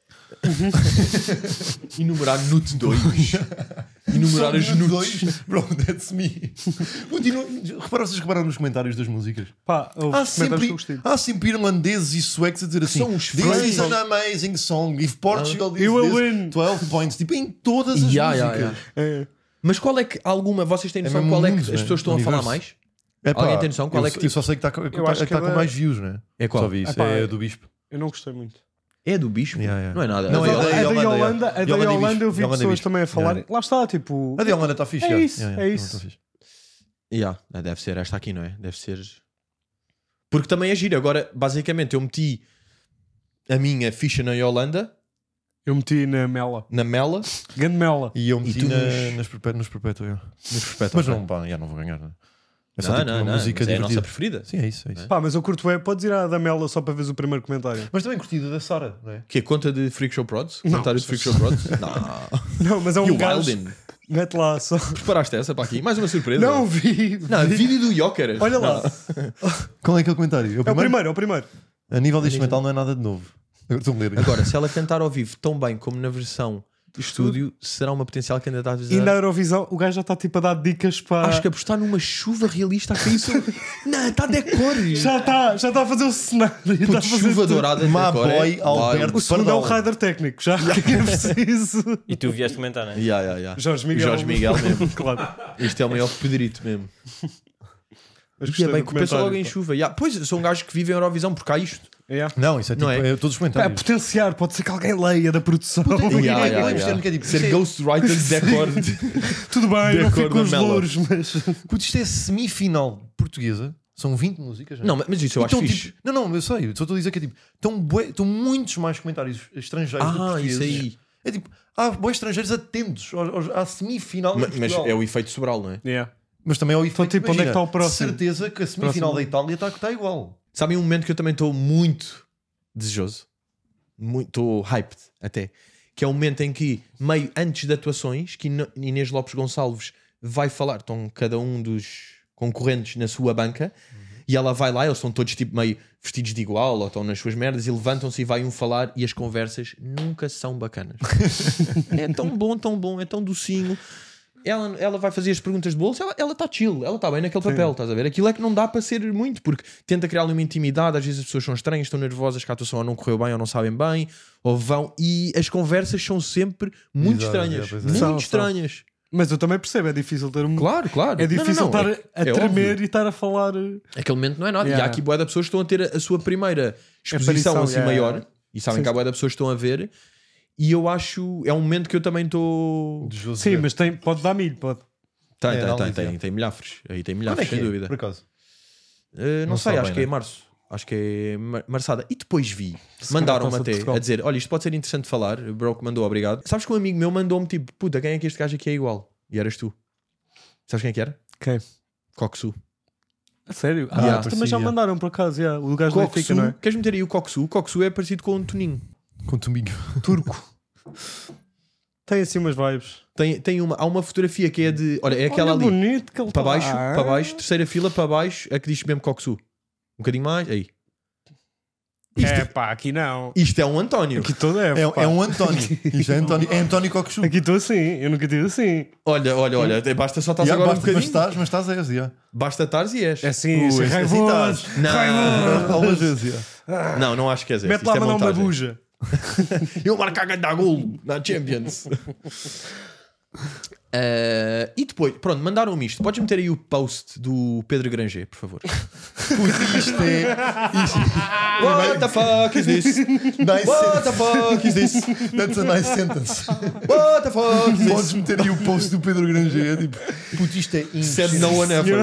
Enumerar Nut dois. Enumerar as Somos nuts. dois. Bro, that's me. Continua. Repara, vocês repararam nos comentários das músicas? Pá, houve Há comentários que eu sempre, gostei. há sempre irlandeses e suecos a dizer assim: São os This friends. is an amazing song. If Portugal You will is this, win. twelve points. Tipo, em todas as Yeah, músicas. yeah, yeah. É. Mas qual é que alguma, vocês têm noção mesmo qual é que mundo, as né? pessoas estão a falar Universo. mais? É pá, Alguém tem noção qual eu, é que eu tipo- só sei que está com, Eu tá- acho que que tá é com da- mais views, né? É qual? Só vi isso. Epá, é é- do Bispo. Eu não gostei muito. É do Bispo? Yeah, yeah. Não é nada. Não, A é da- A da- da Yolanda, Yolanda, yeah. a da Yolanda e Yolanda Bispo. eu vi Yolanda e pessoas Bispo. também a falarem. Yeah. Lá está, tipo. A de Yolanda está fixe. É yeah. isso, Yeah, é yeah. isso. Tá fixe. Yeah, deve ser esta aqui, não é? Deve ser. Porque também é giro. Agora, basicamente, eu meti a minha ficha na Yolanda, Eu meti na Mela. na Mela, Grande Mela. E eu E meti tu na, nos- nos, perpé- nos perpétuos. yeah. nos perpétuos. Mas não, pá, já não vou ganhar. né? É só Não, tipo não, uma não. música Mas é a nossa divertida. preferida. Sim, é isso. É isso. Pá, mas eu curto é. Podes ir à da Mela só para ver o primeiro comentário. Mas também curtida da Sara, não é? Que é conta de Freak Show Prods? Não. Comentário de Freak Show Prods? Não. Não, mas é E um o gajo. Wildin? Mete lá só. Preparaste essa para aqui? Mais uma surpresa? Não vi. Não, vídeo do Joker. Olha lá. Qual é aquele comentário? É o É o primeiro? primeiro, é o primeiro. A nível deste metal não é nada de novo. Eu estou a ler. Agora, se ela cantar ao vivo tão bem como na versão de estúdio, será uma potencial candidata a E na Eurovisão o gajo já está tipo a dar dicas para. Acho que apostar numa chuva realista a cair sobre... Não, está decor. Já está já tá a fazer o cenário. Está Puto, a fazer chuva tudo. dourada de Ma decor. boy, é... Alberto. O segundo é o Pardal. rider técnico, já o que é que é preciso. E tu vieste comentar, não é? Yeah, yeah, yeah. Jorge Miguel. Jorge Miguel mesmo. Claro. Isto é o maior pedrito mesmo. Mas E gostei é bem do que o pessoal logo em comentário, chuva. Yeah. Pois, eu sou um gajo que vive em Eurovisão porque há isto. pá. Yeah. Não, isso é tipo Não é? é todos os Pá, comentários. potenciar, pode ser que alguém leia da produção. Yeah, Eu yeah, lembro yeah. sempre que é tipo, Ser isto é- ghostwriter de decor. Tudo bem, De não acordo fico com os na Mela. louros, mas. Puto, isto é semifinal portuguesa. São vinte músicas. Não, mas isso eu acho Então, fixe. tipo, não, não, eu sei. Só estou a dizer que é tipo. Estão, bué, estão muitos mais comentários estrangeiros do que Ah, portugueses. isso aí. É tipo, há bué estrangeiros atentos aos- aos- à semifinal. Ma- de Mas Portugal. é o efeito Sobral, não é? Yeah. Mas também é o efeito. tipo, onde é que está o próximo? Certeza que a semifinal Próximo. da Itália está está igual. Sabem um momento que eu também estou muito desejoso, muito estou hyped até, que é o momento em que, meio antes de atuações, que Ina- Inês Lopes Gonçalves vai falar, estão cada um dos concorrentes na sua banca, e ela vai lá, eles estão todos tipo meio vestidos de igual, ou estão nas suas merdas, e levantam-se e vai um falar, e as conversas nunca são bacanas. É tão bom, tão bom, é tão docinho. Ela, ela vai fazer as perguntas de bolso, ela está chill, ela está bem naquele papel, estás a ver? Aquilo é que não dá para ser muito, porque tenta criar ali uma intimidade, às vezes as pessoas são estranhas, estão nervosas que a atuação ou não correu bem ou não sabem bem, ou vão, e as conversas são sempre muito Exato, estranhas, é, pois é. muito São, são. estranhas. Mas eu também percebo, é difícil ter um. Claro, claro. É difícil Não, não, não, estar a é- é tremer óbvio. e estar a falar. eh, Aquele momento não é nada. E há Yeah. aqui boa de pessoas que estão a ter a, a sua primeira exposição Aparição, assim yeah, maior, yeah. e sabem Sim, que há sim. boa de pessoas que estão a ver, e eu acho, é um momento que eu também estou... Desejoso de Sim, ver. mas tem, pode dar milho, pode. Tem, É, tem, análise, tem, é. tem, tem milhafres. Aí tem Quando milhafres, é que sem é, dúvida. por acaso? Uh, não, Não sei, sabe acho bem, que é né? em março. Acho que é mar- marçada. E depois vi. Se Mandaram-me calhar taça de até Portugal. a dizer: olha, isto pode ser interessante falar. O bro que mandou, obrigado. Sabes que um amigo meu mandou-me tipo: puta, quem é que este gajo aqui é igual? E eras tu. Sabes quem é que era? Quem? Coxu. A sério? Ah, Yeah. também já Parecia. mandaram por acaso, yeah. O gajo do Benfica, Coxu. não é? Queres meter aí o Coxu? O Coxu é parecido com o Toninho. Com Tominho. Turco. Tem assim umas vibes. Tem, tem uma, há uma fotografia que é de. Olha, é aquela Olha, ali. bonito que ele Para tá. baixo, para baixo, terceira fila para baixo, a que diz mesmo Coxu. Um bocadinho mais. Aí. Isto É pá, aqui não. Isto é um António. Aqui todo é. É, pá. é um António. Isto é António. É António Coxu. Aqui estou assim. Eu nunca tive assim. Olha, olha, olha. Basta só estás Yeah, agora um basta, mas bocadinho. estás, mas estás és, yeah. Basta estares e és. É assim, Uh, assim, esse- assim raivoso. estás. Não, Algumas vezes, yeah. não, não acho que és esse. Mete Isto lá é mandar uma montagem. buja. Eu marcar a ganhar golo na Champions. Uh, e depois, pronto, mandaram-me isto. Podes meter aí o post do Pedro Granger, por favor. Puto, isto é. Isto... What the fuck is this? Nice What the fuck is this? That's a nice sentence. What the fuck is Podes this? meter aí o post do Pedro Granger. É tipo, puto, isto é Said no one ever.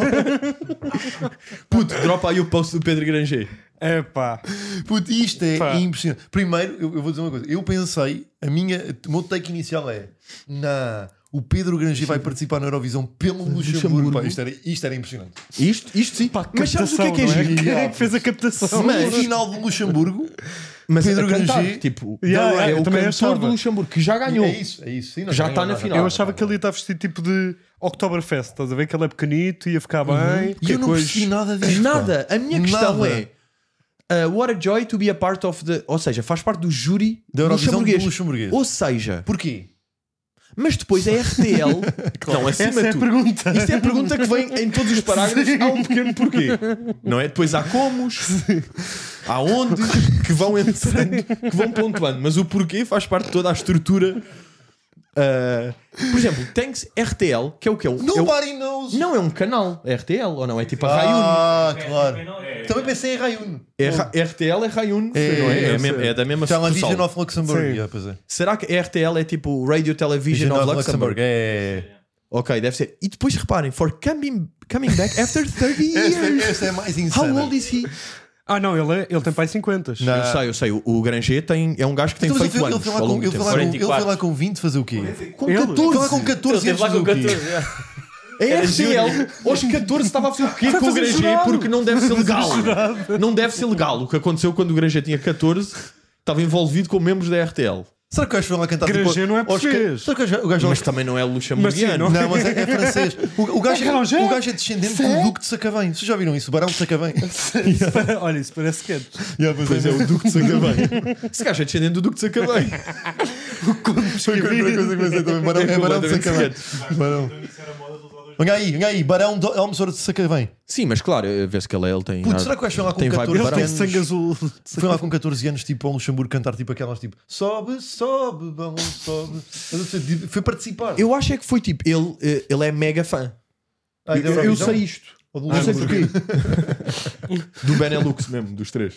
Puto, dropa aí o post do Pedro Granger. É pá. Puto, isto é Pá. impressionante. Primeiro, eu, eu vou dizer uma coisa. Eu pensei, a minha, o meu take inicial é: nah, o Pedro Granger vai participar na Eurovisão pelo Luxemburgo. Pá, isto, era, isto era impressionante. Isto, isto sim. Pá, Mas sabes o que é que é captação, giro? não Quem é que fez a captação? Mas Mas- no final do Luxemburgo, Mas Pedro a cantar, Granger- tipo, Yeah, é yeah, eu o também cantor achava. do Luxemburgo que já ganhou. é isso, é isso. Sim, não, Já não, está não, na não, final. Eu não, achava não, que ele ia estar vestido tipo de Oktoberfest, estás a ver? Que ele é pequenito, ia ficar bem. E eu não coisa- percebi nada disto. Nada. pá. A minha questão Nada. é uh, what a joy to be a part of the... Ou seja, faz parte do júri Da Eurovisão do luxemburguês. luxemburguês. Ou seja, Porquê? mas depois a R T L... Não, acima Essa é de a tudo. pergunta. Isto é a pergunta que vem em todos os parágrafos. Há um pequeno porquê. Não é? Depois há comos, há onde, que vão entrando, que vão pontuando. Mas o porquê faz parte de toda a estrutura. Uh, por exemplo, tens R T L, que é o que é? o- é o- Nobody knows. Não é um canal, é R T L, ou não? É tipo a Rayun. Ah, claro. Também pensei em Rayun. É Ra- R T L é Rayun, É, não é? É, eu mesmo- sei. é da mesma Television sucursal. of Luxembourg. Sim. Yeah, pois é. Será que R T L é tipo Radio Television of Luxembourg? É. Ok, deve ser. E depois reparem, for coming, coming back after thirty Esta, years. esta é mais How insana. old is he? Ah, não, ele, é, ele tem pai cinquenta. Não. Eu sei, eu sei. O, o Granger tem, é um gajo que tem Então, mas feito ele, anos. foi lá ao com, longo ele, do foi lá tempo. com, ele foi lá com vinte fazer o quê? Com Ele? Ele foi lá com Ele catorze esteve lá anos com fazer o quê? catorze. já. A R T L, aos catorze, estava a fazer o quê com o fazer Granger? jurado. Porque não deve ser legal. Não deve ser legal. O que aconteceu quando o Granger tinha catorze, estava envolvido com membros da R T L. Será que o gajo foi lá cantar Granger não é aos ca- português. Será que o gajo- o gajo Mas também não é luxemburguiano. Mas sim, Não, mas é, é francês. O, o, gajo, É Granger? o gajo é descendente do Duque de Sacavém. Vocês já viram isso? O Barão de Sacavém. Isso pare- Olha, isso parece sketch. Pois é, o Duque de Sacavém. Esse gajo é descendente do Duque de Sacavém. Foi a primeira coisa que pensei também. Barão, é Barão de Sacavém. Barão. Venha aí, venha aí. Barão de Almesor de Sacavém. Sim, mas claro, vê-se que ele, ele tem. Putz, será que o gajo foi lá com tem vibe catorze barão. Tem anos? sangue azul. Foi lá com catorze anos, tipo, ao Luxemburgo cantar tipo aquelas tipo sobe, sobe, balão, sobe. Foi participar. Eu acho é que foi tipo, ele, eh, ele é mega fã. Ah, eu, da eu Eurovisão? sei isto. Ou do Não sei Luxemburgo? porquê. Do Benelux mesmo, dos três.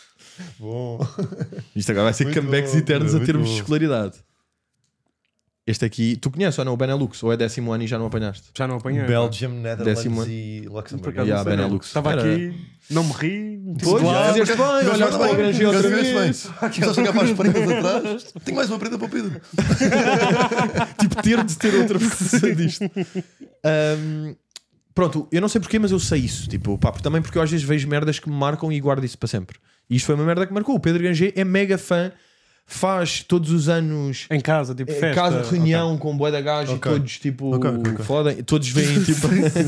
Bom. Isto agora vai ser Muito comebacks bom, eternos a muito termos de bom. escolaridade. Este aqui, tu conheces ou não o Benelux? Ou é décimo ano e já não apanhaste? Já não apanhei. Belgium, Netherlands Décimo- e Por Luxemburgo. acaso Yeah, não sei, não. Benelux. Estava Era- aqui, não me ri. Pois, Claro. já fizeste bem, olhaste para o Granger outra vez. Começaste a chegar para as prendas atrás. Tenho mais uma prenda para o Pedro. Tipo, ter de ter outra pessoa disto. Ahm, pronto, eu não sei porquê, mas eu sei isso. Tipo, pá, também porque eu às vezes vejo merdas que me marcam e guardo isso para sempre. E isto foi uma merda que marcou. O Pedro Granger é mega fã, faz todos os anos Em casa, tipo eh, festa. casa de reunião com bué da gajo Ok. e todos tipo Ok, ok, ok. fodem, todos vêm tipo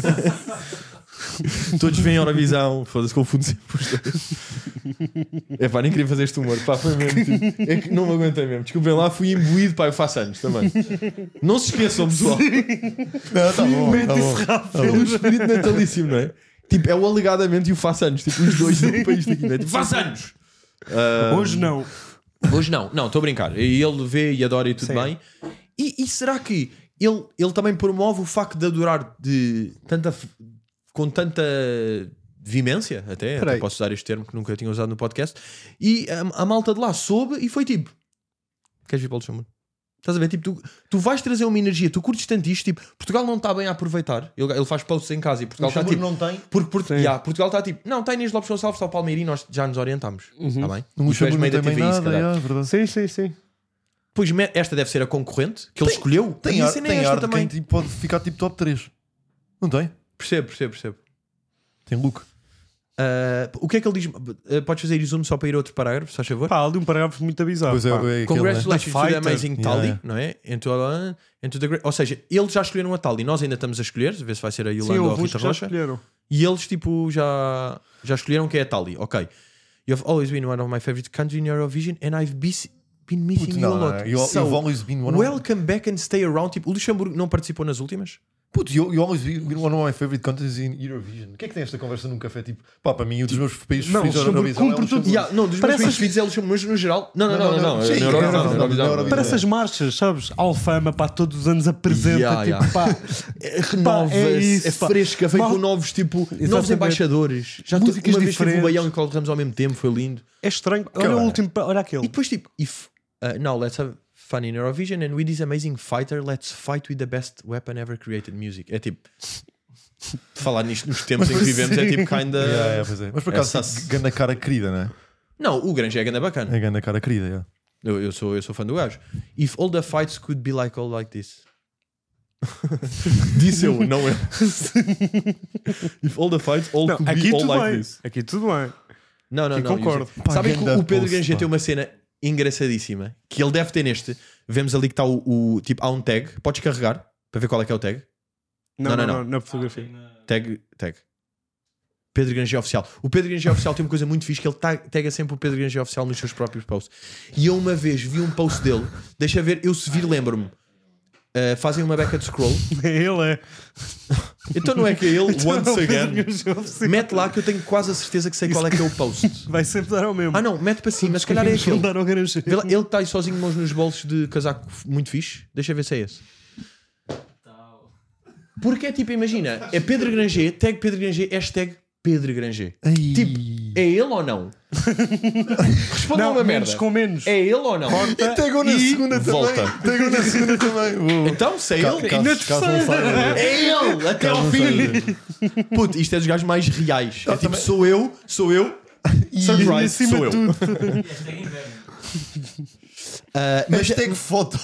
todos vêm Eurovisão, foda-se, confundo sempre os dois. É pá, nem queria fazer este humor, pá, foi mesmo tipo, é que não me aguentei mesmo, desculpem lá, fui imbuído, pá, eu faço anos também. Não se esqueçam, pessoal, Não, tá bom, tá bom. pelo espírito natalício, não é? Tipo, é o alegadamente e o faço anos, tipo, os dois do país daqui, não é? Tipo, faço anos! Ah, Hoje não. Hoje não, não, estou a brincar. E ele vê e adora e tudo Sim. bem. E, e será que ele, ele também promove o facto de adorar de tanta, f- com tanta vivência, até, até Peraí. posso usar este termo que nunca tinha usado no podcast, e a, a malta de lá soube e foi tipo: queres vir para o Luxemburgo? Estás a ver? Tipo, tu, tu vais trazer uma energia, tu curtes tanto isto, tipo, Portugal não está bem a aproveitar. Ele, ele faz posts em casa e Portugal está tipo. Luxemburgo não tem. Porque, porque Sim. yeah, Portugal está tipo, não, está Inês Lopes Gonçalves, está o Palmeirinho, nós já nos orientamos. Está bem? No E tu és Luxemburgo não meio da tem bem T V I, se nada. calhar. é verdade. Sim, sim, sim. Pois me- esta deve ser a concorrente que ele escolheu. Tem, E a ar, cena é tem esta ar de também. quem tipo, pode ficar tipo top três. Não tem? Percebo, percebo, percebo. Tem look. Ah, o que é que ele diz? Ah, podes fazer resumo só para ir a outro parágrafo, se faz favor? Pá, ali um parágrafo muito bizarro. Pois é, pá. é aquele, né? Congratulations The to the Fighter. amazing Yeah, Tali, yeah. não é? Into, a, into the great... Ou seja, eles já escolheram a Tali, nós ainda estamos a escolher, a ver se vai ser a Sim, Yolanda ou a houve uns Rita que já Rocha. escolheram. E eles tipo já, já escolheram que é a Tali. Ok. You've always been one of my favorite countries in Eurovision and I've be- been missing Puto, you a não, lot. não, you- So, you've always been one of- welcome back and stay around. Tipo, o Luxemburgo não participou nas últimas? Puto, you, you always be one of my favorite countries in Eurovision. O que é que tem esta conversa num café? Tipo, pá, para mim, um dos meus países Não, preferidos da sobre- Eurovisão é o cumpre tudo- Luxemburgo. Yeah, não, dos Parece meus as- preferidos é Luxemburgo, mas no geral. Não, não, Não, não, não, não. não. é Sim, na Eurovisão, não, não, na Eurovisão. não, não, não. Para essas marchas, sabes? Alfama, pá, todos os anos apresenta, Yeah, tipo, yeah. pá, É, renova-se, é é, isso, pá. fresca, vem Mal- com novos, tipo, novos Exatamente. embaixadores. Já tô, Músicas uma vez teve o diferentes. Baião e Cláudio Ramos ao mesmo tempo, foi lindo. é estranho. Olha Cara. o último, olha E aquele. depois, tipo, if uh, now let's have fun in Eurovision and with this amazing fighter, let's fight with the best weapon ever created music. É tipo, falar nisto nos tempos em que vivemos é tipo, kinda. Yeah, yeah, pois é. Mas por acaso, Essa- tipo, ganda cara querida, não é? Não, o Grande é ganda bacana. É ganda cara querida, yeah. Eu, eu, sou, eu sou fã do gajo. If all the fights could be like all like this. Disse eu, não eu. If all the fights all Não, could aqui be all tudo like bem. this. Aqui tudo bem. Não, não, Aqui não. concordo. eu sei. Pá, Sabem que ganda o Pedro post, Granger pá. tem uma cena engraçadíssima que ele deve ter neste. Vemos ali que está o, o- tipo, há um tag. Podes carregar para ver qual é que é o tag. Não, Não, não, não, não, na fotografia. Tag, tag. Pedro Granger Oficial. O Pedro Granger Oficial tem uma coisa muito fixe que ele tag, taga sempre o Pedro Granger Oficial nos seus próprios posts. E eu uma vez vi um post dele, deixa ver, eu se vir lembro-me. Uh, fazem uma beca de scroll. Ele é. Então não é que é ele, once again. Sim. Mete lá que eu tenho quase a certeza que sei qual é que é o post. Vai sempre dar ao mesmo. Ah não, mete para cima, se calhar é aquele. Dar ao Granger. Vê lá, ele está aí sozinho, mãos nos bolsos de casaco muito fixe. Deixa ver se é esse. Porque é tipo, imagina, é Pedro Granger, tag Pedro Granger, hashtag Pedro Granger. Ai. Tipo, é ele ou não? Responda Não, uma menos merda. com menos. É ele ou não? E pegou na E segunda volta. também. Pegou na segunda também. Uou. Então, se é Ca- ele, caso- na caso não terceira. saiba. é ele, até ao Caso não fim. saiba. Puto, isto é dos gajos mais reais. É tipo, também- sou eu, sou eu, E surprise, acima sou eu. de tudo. Ah, mas, Hashtag foto.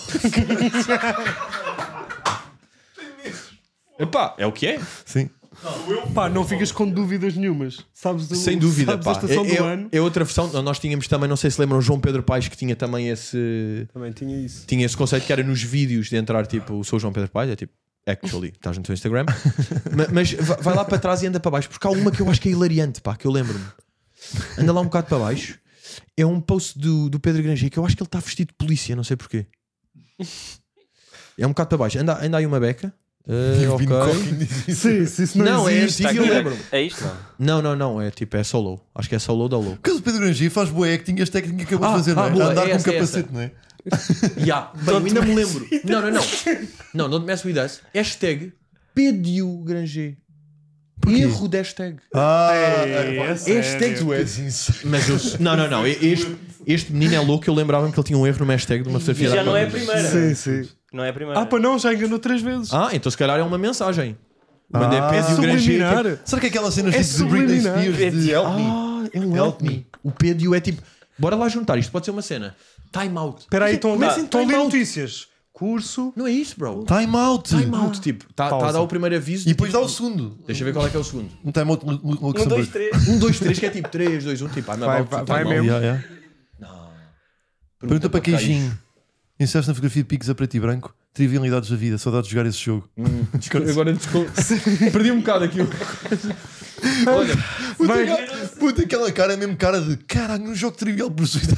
epá, é o que é. Sim. Pá, não ficas com dúvidas nenhumas. Sabes do, Sem dúvida, sabes pá. a estação É, do é- ano. é outra versão. Nós tínhamos também, não sei se lembram, João Pedro Paes, que tinha também esse, Também tinha isso. tinha esse conceito que era nos vídeos de entrar tipo, sou João Pedro Paes, é tipo, actually, estás no teu Instagram. Ma- mas va- vai lá para trás e anda para baixo, porque há uma que eu acho que é hilariante, pá, que eu lembro-me. Anda lá um bocado para baixo. É um post do, do Pedro Granger que eu acho que ele está vestido de polícia, não sei porquê. É um bocado para baixo. Anda, anda aí uma beca. Eh, O Vino ok. Coquinho diz isso. Sim, se isso não, Não, é existe. antigo, eu lembro-me. É isto, não? Não, não, não, é tipo, é solo. Acho que é solo da low. Porque o Pedro Granger faz boa acting e as técnicas que acabou Ah, de fazer, ah, não é? boa, Andar é com essa, é capacete, essa. não é? Yeah, bem, eu ainda me lembro. Não, não, não. Não, don't mess with us. Hashtag Pediu Granger. Erro de hashtag. Ah, É, é Hashtag sério. tu és. Mas eu. Não, não, não. Este, este menino é louco. Eu lembrava-me que ele tinha um erro no hashtag de uma E fotografia. já da não é a Copa. primeira. Sim, sim. Não é a primeira. Ah, pá, não, já enganou três vezes. Ah, então se calhar é uma mensagem. Mandei Ah, Pediu Granger. Subliminar. será que é aquela cena É tipo de Britney subliminar. Spears de Help Me? Ah, é um help me. O Pediu é tipo. Bora lá juntar. Isto pode ser uma cena. Time out. Espera aí, Mas é- estão comecem ali estão ali time out. notícias. Curso. Não é isso, bro. Time out. Time out. Tipo, está tá a Pausa. dar o primeiro aviso. E de, depois tipo, dá o segundo. Deixa eu ver qual é que é o segundo. Um time out Lu- Lu- Um, Luxemburgo. dois, três. Um, dois, três, que é tipo três, dois, um. Tipo, I'm Vai, about to vai, time vai out. mesmo. Yeah, yeah. Pergunta para quem Queijinho. Inserste na fotografia de picos a preto e branco. Trivialidades da vida. Saudades de jogar esse jogo. Agora descul... perdi um bocado aqui. Olha, Puta, Vai. aquela- puta, aquela cara é mesmo cara de caralho, um jogo trivial por suíte.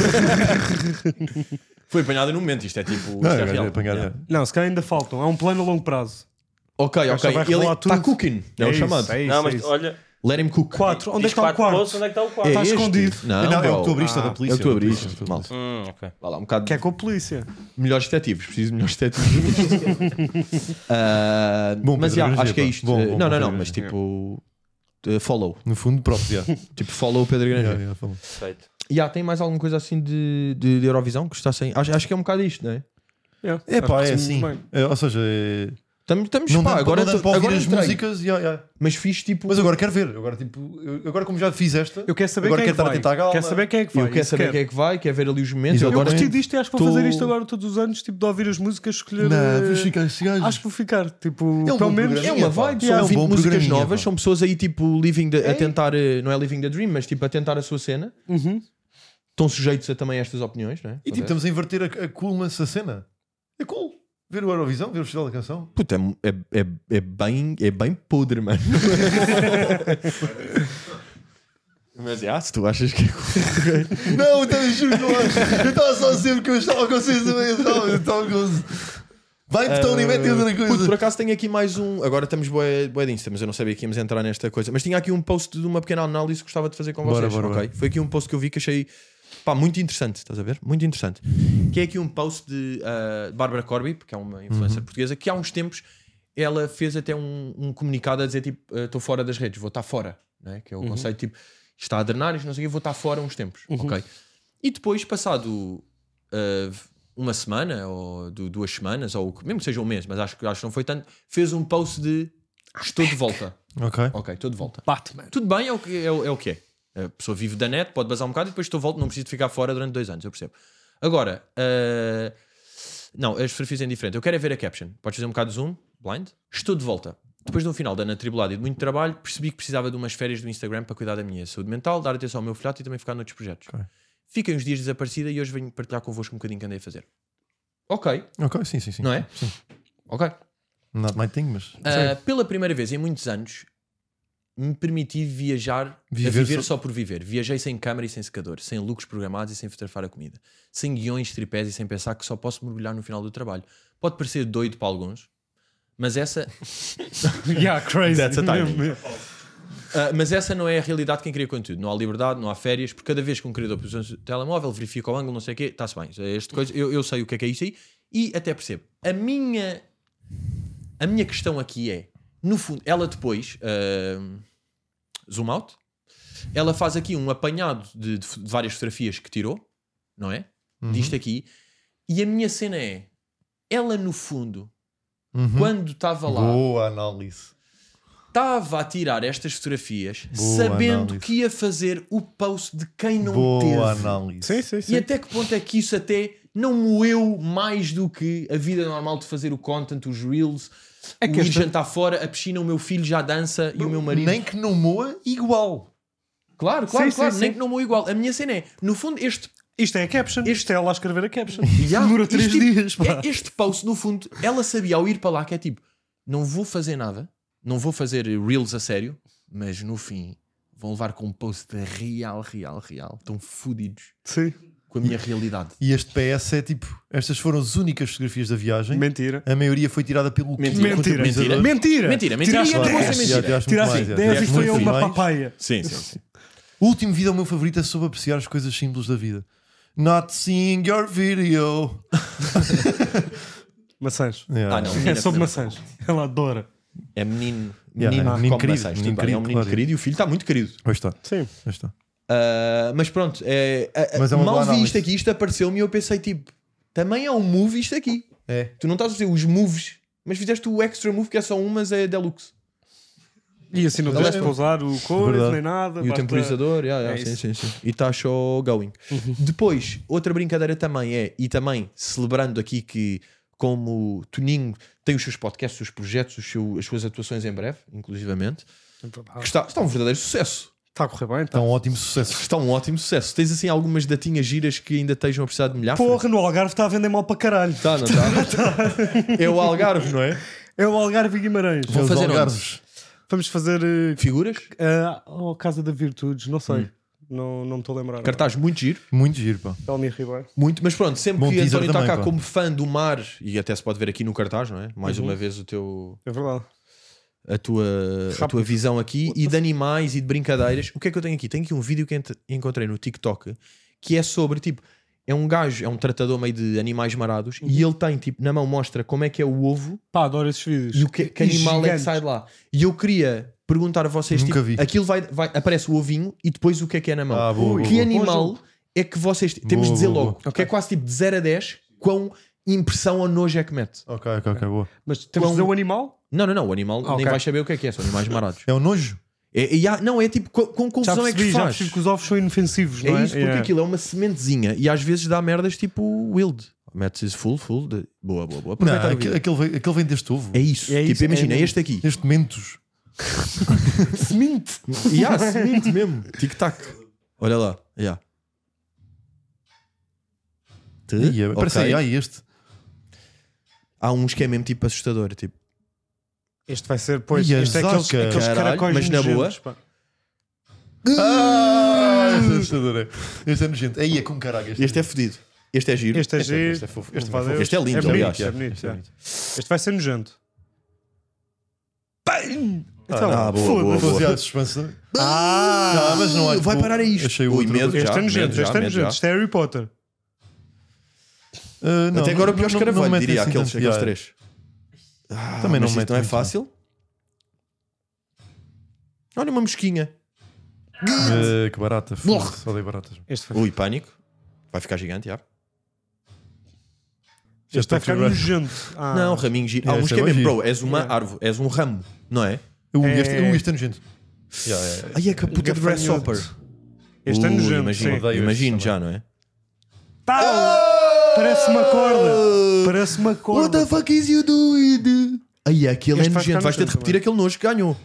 foi apanhada no momento. Isto é tipo. Isto Não, é agora real. é apanhar, Yeah. é. Não, se calhar ainda faltam. Há um plano a longo prazo. Ok, Já ok. vai Ele revelar está tudo. cooking. É, o isso, chamado. é isso, Não, é mas isso. olha. Let him cook. Quatro. Onde é diz que está o quatro quarto? posts, onde é que está o quarto? É Está este? escondido. Não, Não, é bro. o que tu abriste Ah, da É polícia. o que tu da abriste. polícia. Mal. Hum, ok. Vá lá, um bocado. Que é com a polícia. Melhores detetives. Preciso de melhores detetives. Ah, Bom, mas Pedro já, Granger, acho que é pá. isto. Bom, Eh, bom, não, bom, não, não. Pedro Mas Granger. tipo. eh, follow. No fundo, próprio. Yeah. Tipo, follow o Pedro Granger. Yeah, yeah, falou. Perfeito. E há, tem mais alguma coisa assim de, de, de Eurovisão que está sem. Acho, acho que é um bocado isto, não é? É pá, é Acho que assim. muito bem. É, ou seja, é... Estamos, estamos não pá, dá, agora não dá tô- para ouvir agora as entrei. músicas. Yeah, yeah. Mas fiz tipo. Mas agora quero ver. Agora, tipo, eu- agora como já fiz esta, Eu quero saber agora quem é quero que estar vai. atento à gala. Quero saber quem é que vai. eu quero isso saber quem é que vai, quero ver ali os momentos. Exato. Eu Agora gostei disto e acho que vou tô- fazer isto agora todos os anos, tipo, de ouvir as músicas, escolher. Não, eh, vamos ficar esse gajo. Acho que vou ficar, tipo, É um pelo bom menos. é programinha, uma pá. vibe, Yeah, são é um vinte bom músicas programinha, novas, pá. são pessoas aí tipo living the, a tentar, eh, não é living the dream, mas tipo a tentar a sua cena. Uhum. Estão sujeitos a também estas opiniões, não é? E tipo, estamos a inverter a, a coolness a cena. É cool. Ver o Eurovisão, ver o Festival da Canção. Puta, é, é, é, é bem, é bem podre, mano. Mas é, ah, se tu achas que é cool. Não, então eu juro que não acho. Eu estava só a dizer que eu estava com vocês também. Eu estava, eu estava com... Vai de Tony, mete outra Puto, coisa. por acaso tenho aqui mais um. Agora estamos bué, bué de Insta, mas eu não sabia que íamos entrar nesta coisa. Mas tinha aqui um post de uma pequena análise que gostava de fazer com Bora, vocês. bora, ok? bora. Foi aqui um post que eu vi que achei pá, muito interessante. Estás a ver? Muito interessante. Que é aqui um post de uh, Bárbara Corby, que é uma influencer Uhum. portuguesa, que há uns tempos ela fez até um, um comunicado a dizer tipo: estou fora das redes, vou estar fora. Não é? Que é o conceito tipo: está a drenar, isto não sei o quê, vou estar fora uns tempos. Ok. E depois, passado uh, uma semana, ou du- duas semanas, ou mesmo que seja um mês, mas acho, que- acho que não foi tanto, fez um post de estou de volta. Ok. Ok, estou de volta. Batman. Tudo bem, é o que é. o- é o que é. A pessoa vive da net, pode basar um bocado e depois estou de volta, não preciso de ficar fora durante dois anos, eu percebo. Agora, uh, não, as fotografias é diferente. Eu quero é ver a caption. Podes fazer um bocado de zoom, blind. Estou de volta. Depois de um final de ano atribulado e de muito trabalho, percebi que precisava de umas férias do Instagram para cuidar da minha saúde mental, dar atenção ao meu filhote e também ficar noutros projetos. Ok. Fiquei uns dias desaparecida e hoje venho partilhar convosco um bocadinho que andei a fazer. Ok, Ok, sim, sim, sim. não é? Sim. Ok. Not my thing, mas. Uh, pela primeira vez em muitos anos, me permiti viajar, Viver a viver só- só... por viver. Viajei sem câmara e sem secador, sem looks programados e sem fotografar a comida, sem guiões, tripés e sem pensar que só posso mergulhar no final do trabalho. Pode parecer doido para alguns, mas essa, Yeah, crazy. That's a timing. uh, mas essa não é a realidade de quem cria conteúdo. Não há liberdade, não há férias, porque cada vez que um criador põe o telemóvel, verifica o ângulo, não sei o quê, está-se bem. Este coisa, eu, eu sei o que é que é isso aí e até percebo. A minha, a minha questão aqui é, no fundo, ela depois, uh, zoom out, ela faz aqui um apanhado de, de, de várias fotografias que tirou, não é? Uhum. Disto aqui. E a minha cena é, ela no fundo, Uhum. quando estava lá, Boa análise. estava a tirar estas fotografias Boa sabendo análise. que ia fazer o post de quem não Boa teve. análise. Sim, sim, sim. E até que ponto é que isso até não moeu mais do que a vida normal de fazer o content, os reels, É o que ir esta- jantar fora, a piscina, o meu filho já dança e o meu marido... Nem que não moa, igual. Claro, claro, Sim, claro, sim, nem sim. que não moeu igual. A minha cena é, no fundo, este... Isto é a caption. Isto é ela a escrever a caption. Já, Demora três isto, dias, pá. é- Este post, no fundo, ela sabia ao ir para lá que é tipo, não vou fazer nada, não vou fazer reels a sério, mas no fim vão levar com um post de real, real, real. Estão fodidos Sim. com a minha realidade. E este P S é tipo: estas foram as únicas fotografias da viagem. Mentira. A maioria foi tirada pelo Mentira. quinto Mentira. contabilizador. Mentira. Mentira, mentira. Tiraste E até vou ser dez. mentira. Já tiraste muito Tiraste mais, já. dez e Tiraste foi muito uma mais. papaya. Sim, sim, sim. O último vídeo, o meu favorito, é sobre apreciar as coisas simples da vida. Not seeing your video. Maçãs. Yeah. Ah, não. É menina, sobre não. maçãs. Ela adora. É menino. Yeah, Menino, é que menino come querido, maçãs, menino tudo bem, é um querido, menino claro. querido e o filho está muito querido. Pois está. Sim. Pois está. Uh, mas pronto, é, a- a- Mas é uma mal boa vi análise. isto aqui, isto apareceu-me e eu pensei tipo, também é um move isto aqui. É. Tu não estás a fazer os moves, mas fizeste o extra move que é só um, mas é deluxe. E assim não Ela tens é- de usar o coisa, Verdade. nem nada. E o basta- temporizador, yeah, yeah, É sim, isso. sim, sim. E está só going. Depois, outra brincadeira também é, e também celebrando aqui que, como o Toninho tem os seus podcasts, os seus projetos, os seu- as suas atuações em breve, inclusivamente, que está, está um verdadeiro sucesso. Está a correr bem, Está tá. um ótimo sucesso. Está um ótimo sucesso. Tens assim algumas datinhas giras que ainda estejam a precisar de milhar? Porra, no Algarve está a vender mal para caralho. Está, não está? É o Algarve, não é? É o Algarve e Guimarães. Vão Os fazer algarves. Vamos fazer uh, Figuras? uh, a Casa da Virtudes, não sei. Não, não me estou a lembrar. Cartaz muito giro. Muito giro, pá. Elmi Ribeiro. Muito, mas pronto, sempre Bom que teaser António está também, cá pá. como fã do mar, e até se pode ver aqui no cartaz, não é? Mais uma vez o teu, É verdade. a, tua, a Rápido. tua visão aqui, e de animais e de brincadeiras. O que é que eu tenho aqui? Tenho aqui um vídeo que ent- encontrei no TikTok que é sobre, tipo, é um gajo, é um tratador meio de animais marados, e ele tem, tipo, na mão mostra como é que é o ovo Pá, adoro esses vídeos. e o que, que E animal é que gigantes. sai de lá. E eu queria perguntar a vocês, Nunca tipo, vi. aquilo vai, vai, aparece o ovinho e depois o que é que é na mão. Ah, boa, que boa, animal é que vocês temos Boa, de dizer boa, logo, boa. que é quase tipo de zero a dez, quão impressão ou nojo é que mete. Ok, ok, ok, boa. Mas temos de dizer o animal? Não, não, não, o animal Ah, nem ok. vais saber o que é que é, são animais marados. É um nojo? É, e há- não, é tipo, com, com Já confusão é que percebi, se já faz. percebi que os ovos são inofensivos, não é? É isso, porque Yeah. aquilo é uma sementezinha e às vezes dá merdas tipo wild. Metes full, full, de... boa, boa, boa. Não, Aproveitar o aquele, vídeo. aquele, vem, aquele vem deste ovo. É isso, É tipo, isso, é imagina, é mesmo. este aqui. Este mentos. Semente. E há semente mesmo. Tic-tac. Olha lá. Yeah. Te? Ia, parece Ok. aí, ai, este. Há uns que é mesmo tipo assustador. Tipo, Este vai ser, pois, Ia, este é aqueles, zaca. aqueles Caralho, caracóis mas na nojentos, pá. Ah, este é assustador, é. Este é nojento. Aí é com caralho. este é fedido. Este é giro. Este é Este é- giro. este é fofo. Este Louva a é Deus. Este é lindo, é bonito, aliás. é bonito, Este é é. bonito. Este vai ser nojento. Então, Ah, boa, boa, foda-se. boa. Fosse a suspense. Ah, Não, mas não é. Vai parar a isto. Achei o Ui, outro. medo. este já, é nojento, medo já, este é medo já. nojento. Isto é Harry Potter. Uh, não, Até agora o pior não- não- escaravelho, não mete diria, assim aqueles, tanto- aqueles yeah. três. Ah, Também não mas isto mete não é muito, fácil. Olha uma mosquinha. Uh, que barata. foda-se, Odeio baratas. Este vai, Ui, pânico. Vai ficar gigante, já. este vai ficar Este nojento. Ah. Não, raminho giro. Ah, É, um este é esquema, bem bro. És uma Yeah. árvore, és um ramo, não é? Uh, É- Este uh, este é nojento. Yeah, yeah, yeah. Ai, é que a puta de Gafanhoto. grasshopper. Este é Ui, nojento. Imagino, sim. Odeio imagino estes já, não é? Pau! Parece uma corda. Parece uma corda. What the fuck is you doing? Ai, aquele Este é vai nojento. ficar Vais ter de nojento repetir também. aquele nojo que ganhou.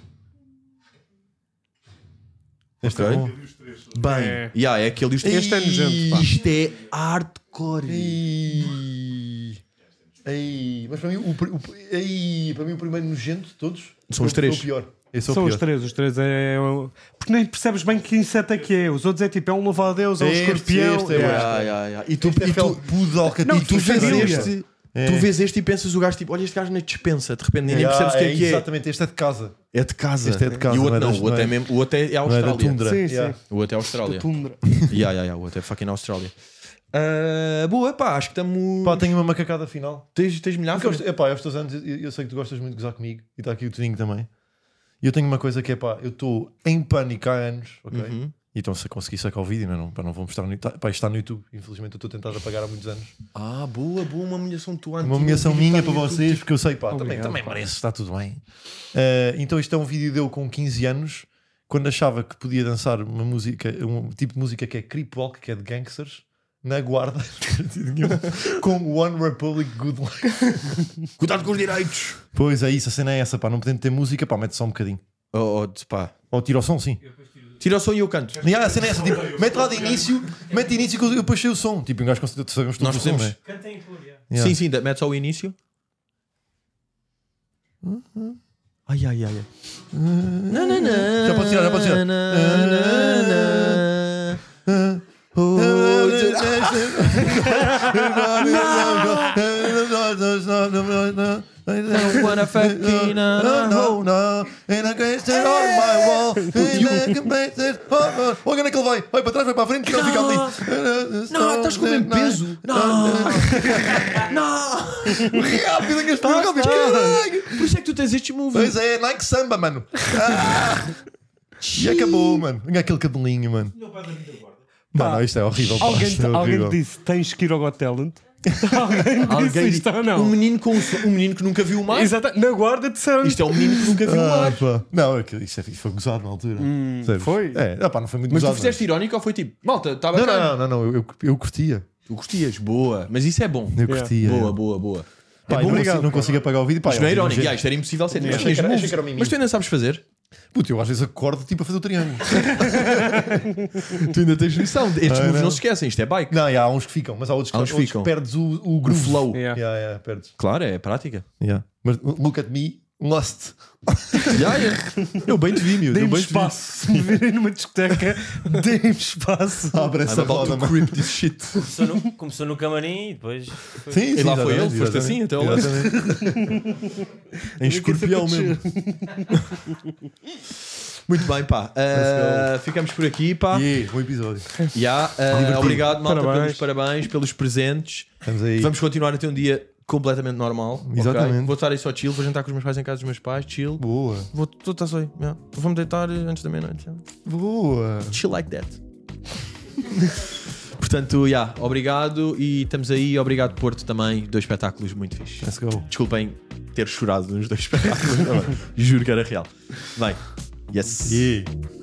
Este Ok. é bom. Bem, É. yeah, é aquele. Isto, Este é nojento, pá. Isto é hardcore. Ei. Ei. Mas para mim, o, pri- o, ei, para mim o primeiro nojento de todos São os é o- três. é o pior. Esse é o São pior. os três, os três é. o- Porque nem percebes bem que inseto é que é. Os outros é tipo, é um louva-a-Deus, é um Este, escorpião. este é yeah. o- Ah, yeah, yeah. E tu, Este é e tu, felpudo, alcatifo. Não, e tu vês família. este. É. Tu vês este e pensas o gajo tipo, olha este gajo na dispensa, de repente nem Yeah, percebes o que é que é. Exatamente, este é de casa. É de casa. Este é de casa, E o outro não é não, das- o outro não é é- mesmo, o outro é a Não é da Austrália. tundra. Sim, sim. Yeah. O outro é a Austrália. Tundra. Yeah, yeah, yeah, o outro é fucking Austrália. Ah, boa, pá, acho que estamos. Pá, tenho uma macacada final. Tens, tens milhares? Porque eu, epá, estes anos eu, eu sei que tu gostas muito de gozar comigo e está aqui o Toninho também. E eu tenho uma coisa que é pá, eu estou em pânico há anos, ok? Uhum. E então se eu conseguir sacar o vídeo, não, não, pá, não vou mostrar no YouTube. Pá, isto está no YouTube, infelizmente eu estou a tentar apagar há muitos anos. Ah, boa, boa, uma humilhação tua. Uma humilhação minha para vocês. vocês, porque eu sei, pá, também, Obrigado, também pá. merece, está tudo bem. Eh, então isto é um vídeo dele com quinze anos, quando achava que podia dançar uma música, um tipo de música que é creepwalk, que é de gangsters, na guarda, com One Republic Good Life. Cuidado com os direitos. Pois é isso, a cena é essa, pá, não podendo ter música, pá, mete só um bocadinho. Oh, oh, pá. Ou tira o som, sim. Tira o som e eu canto. E a cena é essa, tipo, mete lá de início, mete de início que eu depois sei o som. Tipo, um gajo consegue sabemos tudo Nós o som, temos- né? Cantem em cor, yeah. Yeah. Sim, sim, da- mete só o início. Ai, ai, ai. ai. Não, não, não. Já pode tirar, já pode tirar. Don't wanna fucking No, no, no. And I can stand on my wall. Olha onde é que ele vai. Vai para trás, vai para a frente, que ele fica ali. Não, estás com o mesmo peso. Não. Não. Rápido, que rápido, caralho. Por isso é que tu tens estes moves. Pois é, Nike Samba, mano. Ah. E acabou, mano. Olha aquele cabelinho, mano. Não, não, isto é horrível. pá, Alguém, isto é alguém horrível. disse: tens que ir ao Got Talent? Alguém disse Alguém isto ou não? Um menino, com, um menino que nunca viu o mar. Exato, na guarda disseram Isto é um menino que nunca viu o Ah, mar. pá. Não, é que isto, é, isto foi gozado na altura. Sério. foi? É, ah, pá, não foi muito Mas tu gozado. fizeste irónico ou foi tipo, malta, está Não, bacana? não, não, não, eu, eu, eu curtia. Tu curtias, boa. Mas isso é bom. Eu curtia. Boa, boa, boa. Pá, É eu bom, não, obrigado, consigo, não pá. consigo apagar o vídeo. Pá, Isto não é eu irónico. achei- Yeah, isto era impossível ser. Mas, achei tinhas que era- moves. achei que era o mimimi. Mas tu ainda sabes fazer? Puta, eu às vezes acordo tipo a fazer o triângulo. Tu ainda tens noção. Estes Ah, moves não. não se esquecem. Isto é bike. Não, e há uns que ficam, mas há outros que, Há uns que outros ficam. que perdes o, o O groove. flow. Yeah. Yeah, yeah, perdes. Claro, é prática. Yeah. Mas look at me, lost. Yeah, yeah. Eu bem te vi, meu. Eu Dei-me bem te vi. espaço. Se me virem numa discoteca, dei-me espaço. Abre I'm essa about roda, to mano. grip this shit. Começou no, começou no camarim e depois. foi- Sim, E lá sim, foi ele, exatamente, foste assim até ao lado. exatamente. Em escorpião mesmo. Muito bem, pá. Uh, ficamos por aqui, pá. Yeah, bom episódio. Yeah, uh, Divertido. obrigado, malta, Parabéns. pelos parabéns, pelos presentes. Estamos aí. Vamos continuar a ter um dia completamente normal. ok? Exatamente. Vou estar aí só chill, vou jantar com os meus pais em casa dos meus pais, chill. Boa. Vou vou estar só aí. Yeah. Vou-me deitar antes da meia-noite. yeah. Boa. Chill like that. Portanto, yeah, obrigado e estamos aí. Obrigado, Porto, também. Dois espetáculos muito fixes. Let's go. Desculpem ter chorado nos dois espetáculos. Juro que era real. Bem, yes. Yeah.